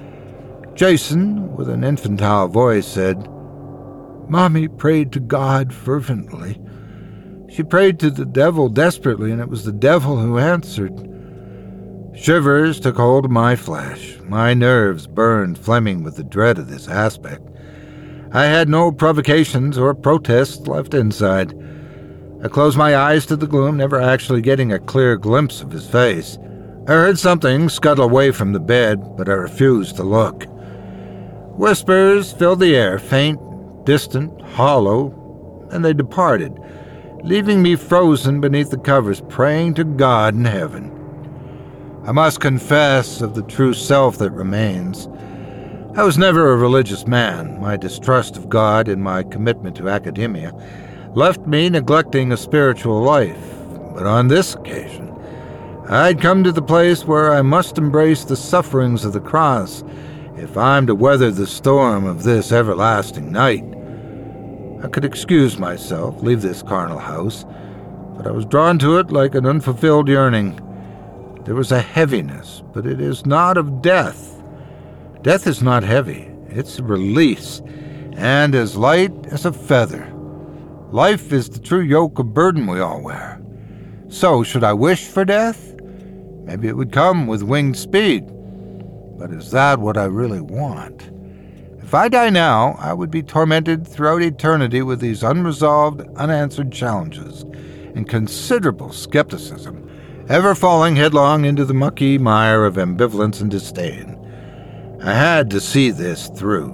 Jason, with an infantile voice, said, "Mommy prayed to God fervently. She prayed to the devil desperately, and it was the devil who answered." Shivers took hold of my flesh. My nerves burned, flaming with the dread of this aspect. I had no provocations or protests left inside. I closed my eyes to the gloom, never actually getting a clear glimpse of his face. I heard something scuttle away from the bed, but I refused to look. Whispers filled the air, faint, distant, hollow, and they departed, leaving me frozen beneath the covers, praying to God in heaven. I must confess of the true self that remains. I was never a religious man. My distrust of God and my commitment to academia left me neglecting a spiritual life. But on this occasion, I'd come to the place where I must embrace the sufferings of the cross if I'm to weather the storm of this everlasting night. I could excuse myself, leave this carnal house, but I was drawn to it like an unfulfilled yearning. There was a heaviness, but it is not of death. Death is not heavy, it's a release, and as light as a feather. Life is the true yoke of burden we all wear. So, should I wish for death? Maybe it would come with winged speed. But is that what I really want? If I die now, I would be tormented throughout eternity with these unresolved, unanswered challenges and considerable skepticism, ever falling headlong into the mucky mire of ambivalence and disdain. I had to see this through.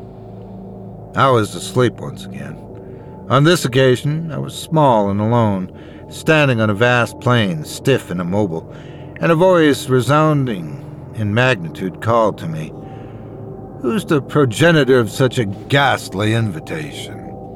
I was asleep once again. On this occasion, I was small and alone, standing on a vast plain, stiff and immobile, and a voice resounding in magnitude called to me, "Who's the progenitor of such a ghastly invitation?"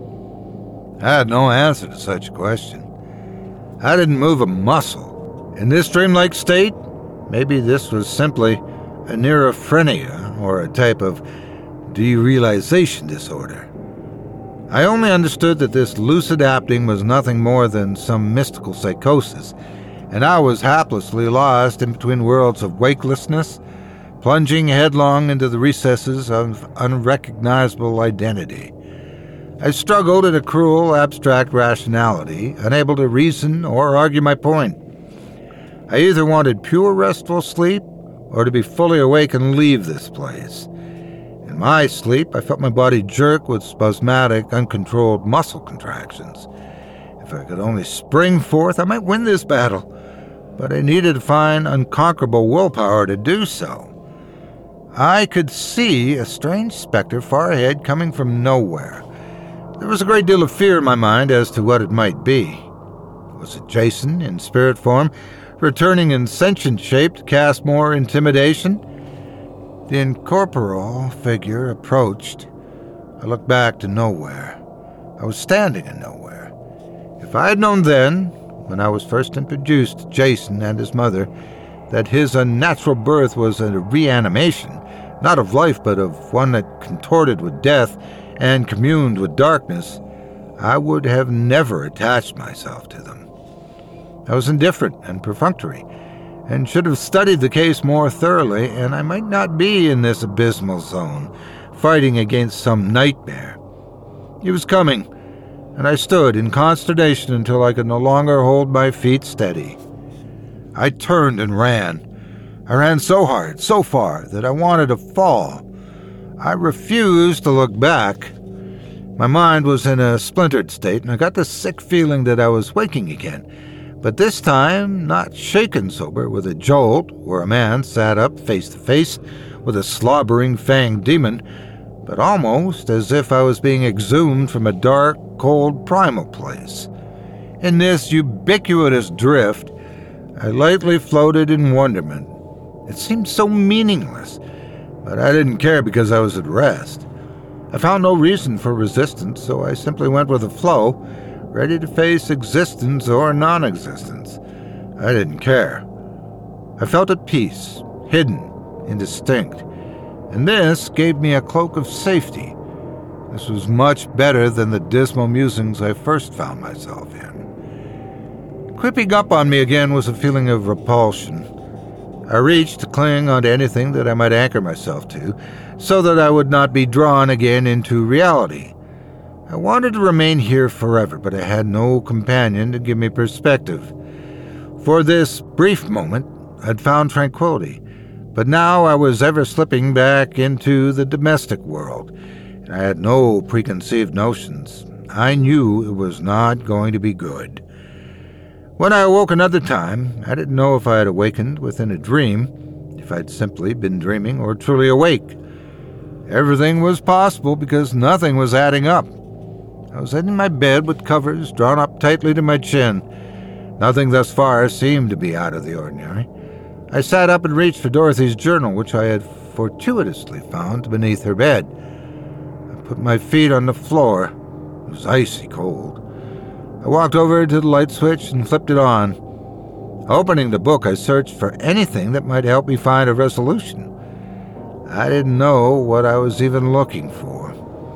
I had no answer to such a question. I didn't move a muscle. In this dreamlike state, maybe this was simply a neurophrenia or a type of derealization disorder. I only understood that this lucid acting was nothing more than some mystical psychosis, and I was haplessly lost in between worlds of wakelessness, plunging headlong into the recesses of unrecognizable identity. I struggled in a cruel, abstract rationality, unable to reason or argue my point. I either wanted pure, restful sleep or to be fully awake and leave this place. In my sleep, I felt my body jerk with spasmodic, uncontrolled muscle contractions. If I could only spring forth, I might win this battle, but I needed to find unconquerable willpower to do so. I could see a strange specter far ahead coming from nowhere. There was a great deal of fear in my mind as to what it might be. Was it Jason in spirit form, returning in sentient shape to cast more intimidation? The incorporeal figure approached. I looked back to nowhere. I was standing in nowhere. If I had known then, when I was first introduced to Jason and his mother, that his unnatural birth was a reanimation, not of life but of one that contorted with death and communed with darkness, I would have never attached myself to them. I was indifferent and perfunctory, and should have studied the case more thoroughly, and I might not be in this abysmal zone, fighting against some nightmare. He was coming, and I stood in consternation until I could no longer hold my feet steady. I turned and ran. I ran so hard, so far, that I wanted to fall. I refused to look back. My mind was in a splintered state, and I got the sick feeling that I was waking again, but this time not shaken sober with a jolt where a man sat up face to face with a slobbering fanged demon, but almost as if I was being exhumed from a dark, cold, primal place. In this ubiquitous drift, I lightly floated in wonderment. It seemed so meaningless, but I didn't care because I was at rest. I found no reason for resistance, so I simply went with the flow, ready to face existence or non-existence. I didn't care. I felt at peace, hidden, indistinct, and this gave me a cloak of safety. This was much better than the dismal musings I first found myself in. Creeping up on me again was a feeling of repulsion. I reached to cling onto anything that I might anchor myself to, so that I would not be drawn again into reality. I wanted to remain here forever, but I had no companion to give me perspective. For this brief moment, I'd found tranquility, but now I was ever slipping back into the domestic world, and I had no preconceived notions. I knew it was not going to be good. When I awoke another time, I didn't know if I had awakened within a dream, if I'd simply been dreaming or truly awake. Everything was possible because nothing was adding up. I was in my bed with covers drawn up tightly to my chin. Nothing thus far seemed to be out of the ordinary. I sat up and reached for Dorothy's journal, which I had fortuitously found beneath her bed. I put my feet on the floor. It was icy cold. I walked over to the light switch and flipped it on. Opening the book, I searched for anything that might help me find a resolution. I didn't know what I was even looking for.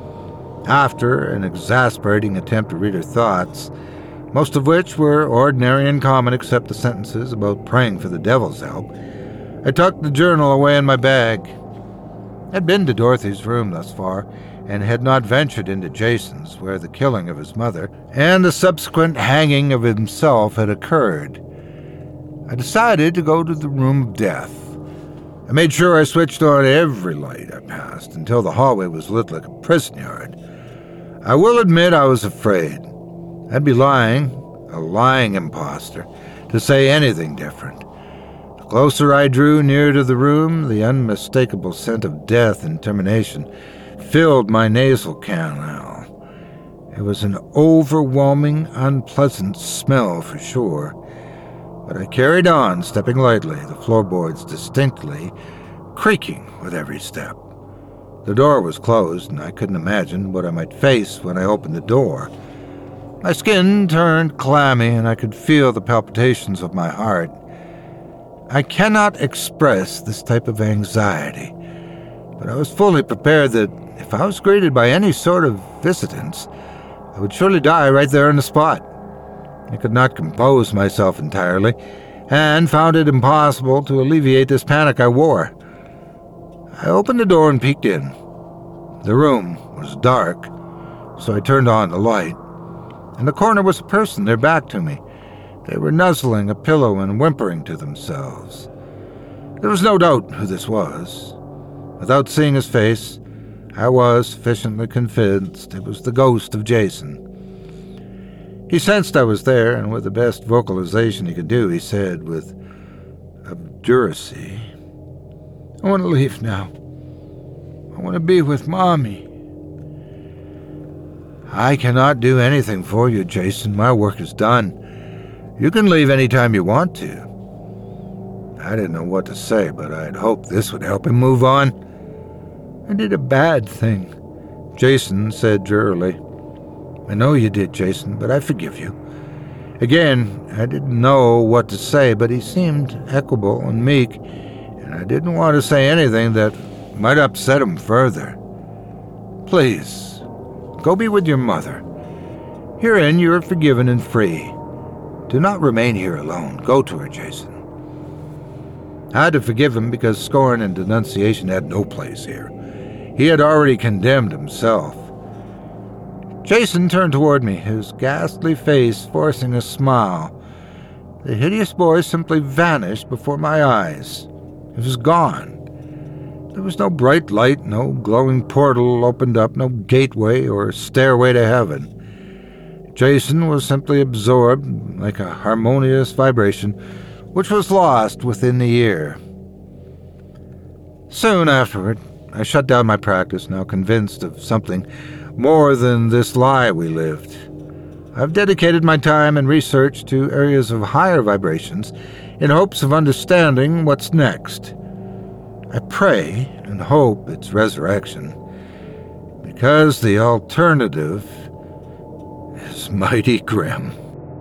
After an exasperating attempt to read her thoughts, most of which were ordinary and common except the sentences about praying for the devil's help, I tucked the journal away in my bag. I'd been to Dorothy's room thus far, and had not ventured into Jason's, where the killing of his mother and the subsequent hanging of himself had occurred. I decided to go to the room of death. I made sure I switched on every light I passed until the hallway was lit like a prison yard. I will admit I was afraid. I'd be lying, a lying imposter, to say anything different. The closer I drew near to the room, the unmistakable scent of death and termination filled my nasal canal. It was an overwhelming, unpleasant smell for sure. But I carried on, stepping lightly, the floorboards distinctly creaking with every step. The door was closed, and I couldn't imagine what I might face when I opened the door. My skin turned clammy, and I could feel the palpitations of my heart. I cannot express this type of anxiety, but I was fully prepared that if I was greeted by any sort of visitants, I would surely die right there on the spot. I could not compose myself entirely, and found it impossible to alleviate this panic I wore. I opened the door and peeked in. The room was dark, so I turned on the light. In the corner was a person, their back to me. They were nuzzling a pillow and whimpering to themselves. There was no doubt who this was. Without seeing his face, I was sufficiently convinced it was the ghost of Jason. He sensed I was there, and with the best vocalization he could do, he said with obduracy, "I want to leave now. I want to be with Mommy." "I cannot do anything for you, Jason. My work is done. You can leave any time you want to." I didn't know what to say, but I'd hoped this would help him move on. "I did a bad thing," Jason said drearily. "I know you did, Jason, but I forgive you." Again, I didn't know what to say, but he seemed equable and meek, and I didn't want to say anything that might upset him further. "Please, go be with your mother. Herein you are forgiven and free. Do not remain here alone. Go to her, Jason." I had to forgive him because scorn and denunciation had no place here. He had already condemned himself. Jason turned toward me, his ghastly face forcing a smile. The hideous boy simply vanished before my eyes. He was gone. There was no bright light, no glowing portal opened up, no gateway or stairway to heaven. Jason was simply absorbed like a harmonious vibration, which was lost within the ear. Soon afterward, I shut down my practice, now convinced of something more than this lie we lived. I've dedicated my time and research to areas of higher vibrations in hopes of understanding what's next. I pray and hope it's resurrection, because the alternative is mighty grim.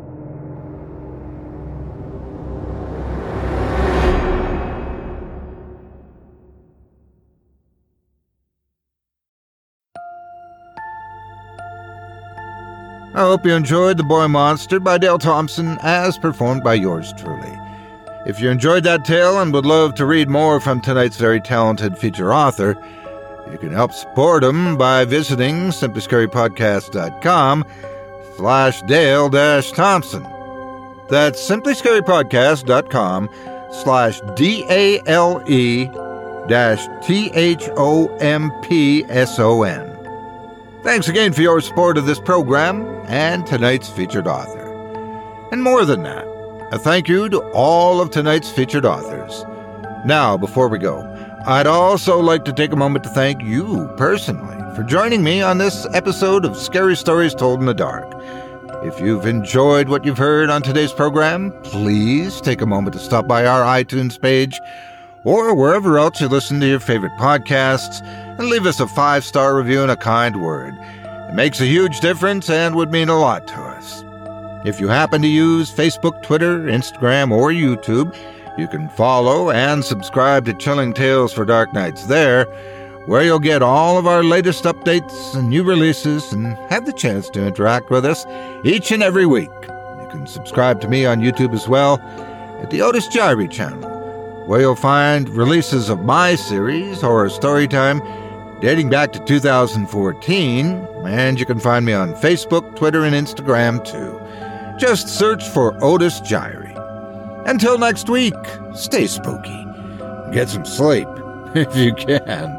I hope you enjoyed The Boy Monster by Dale Thompson as performed by yours truly. If you enjoyed that tale and would love to read more from tonight's very talented feature author, you can help support him by visiting simply scary podcast dot com slash Dale dash Thompson. That's simply scary podcast dot com slash D A L E dash T H O M P S O N. Thanks again for your support of this program and tonight's featured author. And more than that, a thank you to all of tonight's featured authors. Now, before we go, I'd also like to take a moment to thank you personally for joining me on this episode of Scary Stories Told in the Dark. If you've enjoyed what you've heard on today's program, please take a moment to stop by our iTunes page or wherever else you listen to your favorite podcasts and leave us a five-star review and a kind word. It makes a huge difference and would mean a lot to us. If you happen to use Facebook, Twitter, Instagram, or YouTube, you can follow and subscribe to Chilling Tales for Dark Nights there, where you'll get all of our latest updates and new releases and have the chance to interact with us each and every week. You can subscribe to me on YouTube as well at the Otis Jiry channel, where you'll find releases of my series, Horror Storytime, dating back to two thousand fourteen, and you can find me on Facebook, Twitter, and Instagram too. Just search for Otis Jiry. Until next week, stay spooky. Get some sleep, if you can.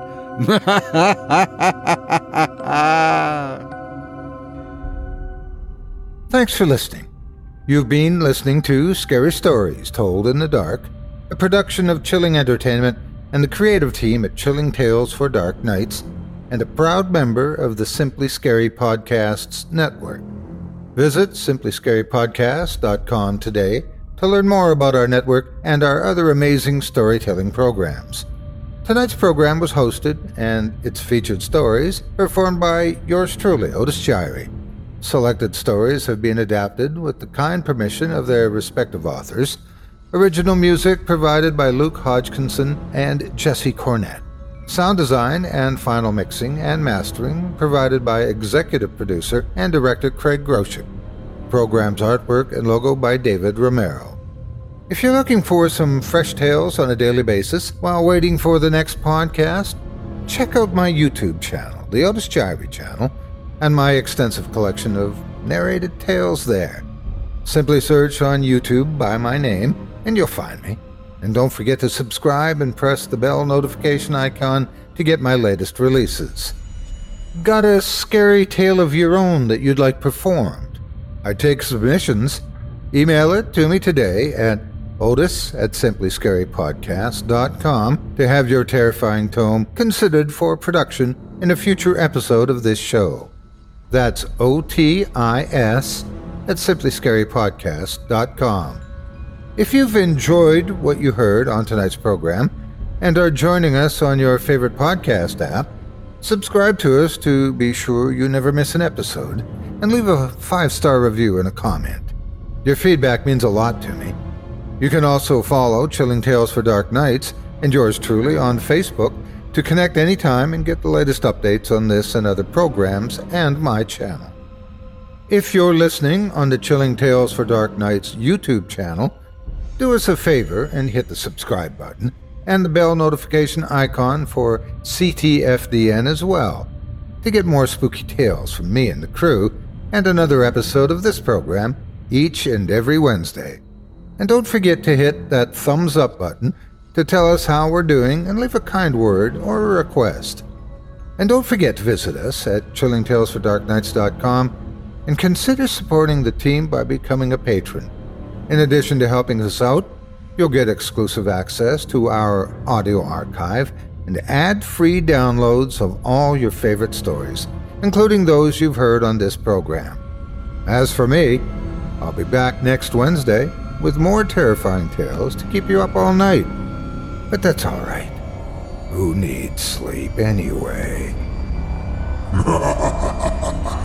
Thanks for listening. You've been listening to Scary Stories Told in the Dark, a production of Chilling Entertainment and the creative team at Chilling Tales for Dark Nights, and a proud member of the Simply Scary Podcasts Network. Visit simply scary podcast dot com today to learn more about our network and our other amazing storytelling programs. Tonight's program was hosted, and its featured stories performed by yours truly, Otis Jiry. Selected stories have been adapted with the kind permission of their respective authors. Original music provided by Luke Hodgkinson and Jesse Cornett. Sound design and final mixing and mastering provided by executive producer and director Craig Groshek. Program's artwork and logo by David Romero. If you're looking for some fresh tales on a daily basis while waiting for the next podcast, check out my YouTube channel, the Otis Jiry channel, and my extensive collection of narrated tales there. Simply search on YouTube by my name, and you'll find me. And don't forget to subscribe and press the bell notification icon to get my latest releases. Got a scary tale of your own that you'd like performed? I take submissions. Email it to me today at otis at simply scary podcast dot com to have your terrifying tome considered for production in a future episode of this show. That's O T I S at simply scary podcast dot com. If you've enjoyed what you heard on tonight's program and are joining us on your favorite podcast app, subscribe to us to be sure you never miss an episode, and leave a five-star review and a comment. Your feedback means a lot to me. You can also follow Chilling Tales for Dark Nights and yours truly on Facebook to connect anytime and get the latest updates on this and other programs and my channel. If you're listening on the Chilling Tales for Dark Nights YouTube channel, do us a favor and hit the subscribe button and the bell notification icon for C T F D N as well, to get more spooky tales from me and the crew, and another episode of this program each and every Wednesday. And don't forget to hit that thumbs up button to tell us how we're doing and leave a kind word or a request. And don't forget to visit us at chilling tales for dark nights dot com and consider supporting the team by becoming a patron. In addition to helping us out, you'll get exclusive access to our audio archive and ad-free downloads of all your favorite stories, including those you've heard on this program. As for me, I'll be back next Wednesday with more terrifying tales to keep you up all night. But that's all right. Who needs sleep anyway?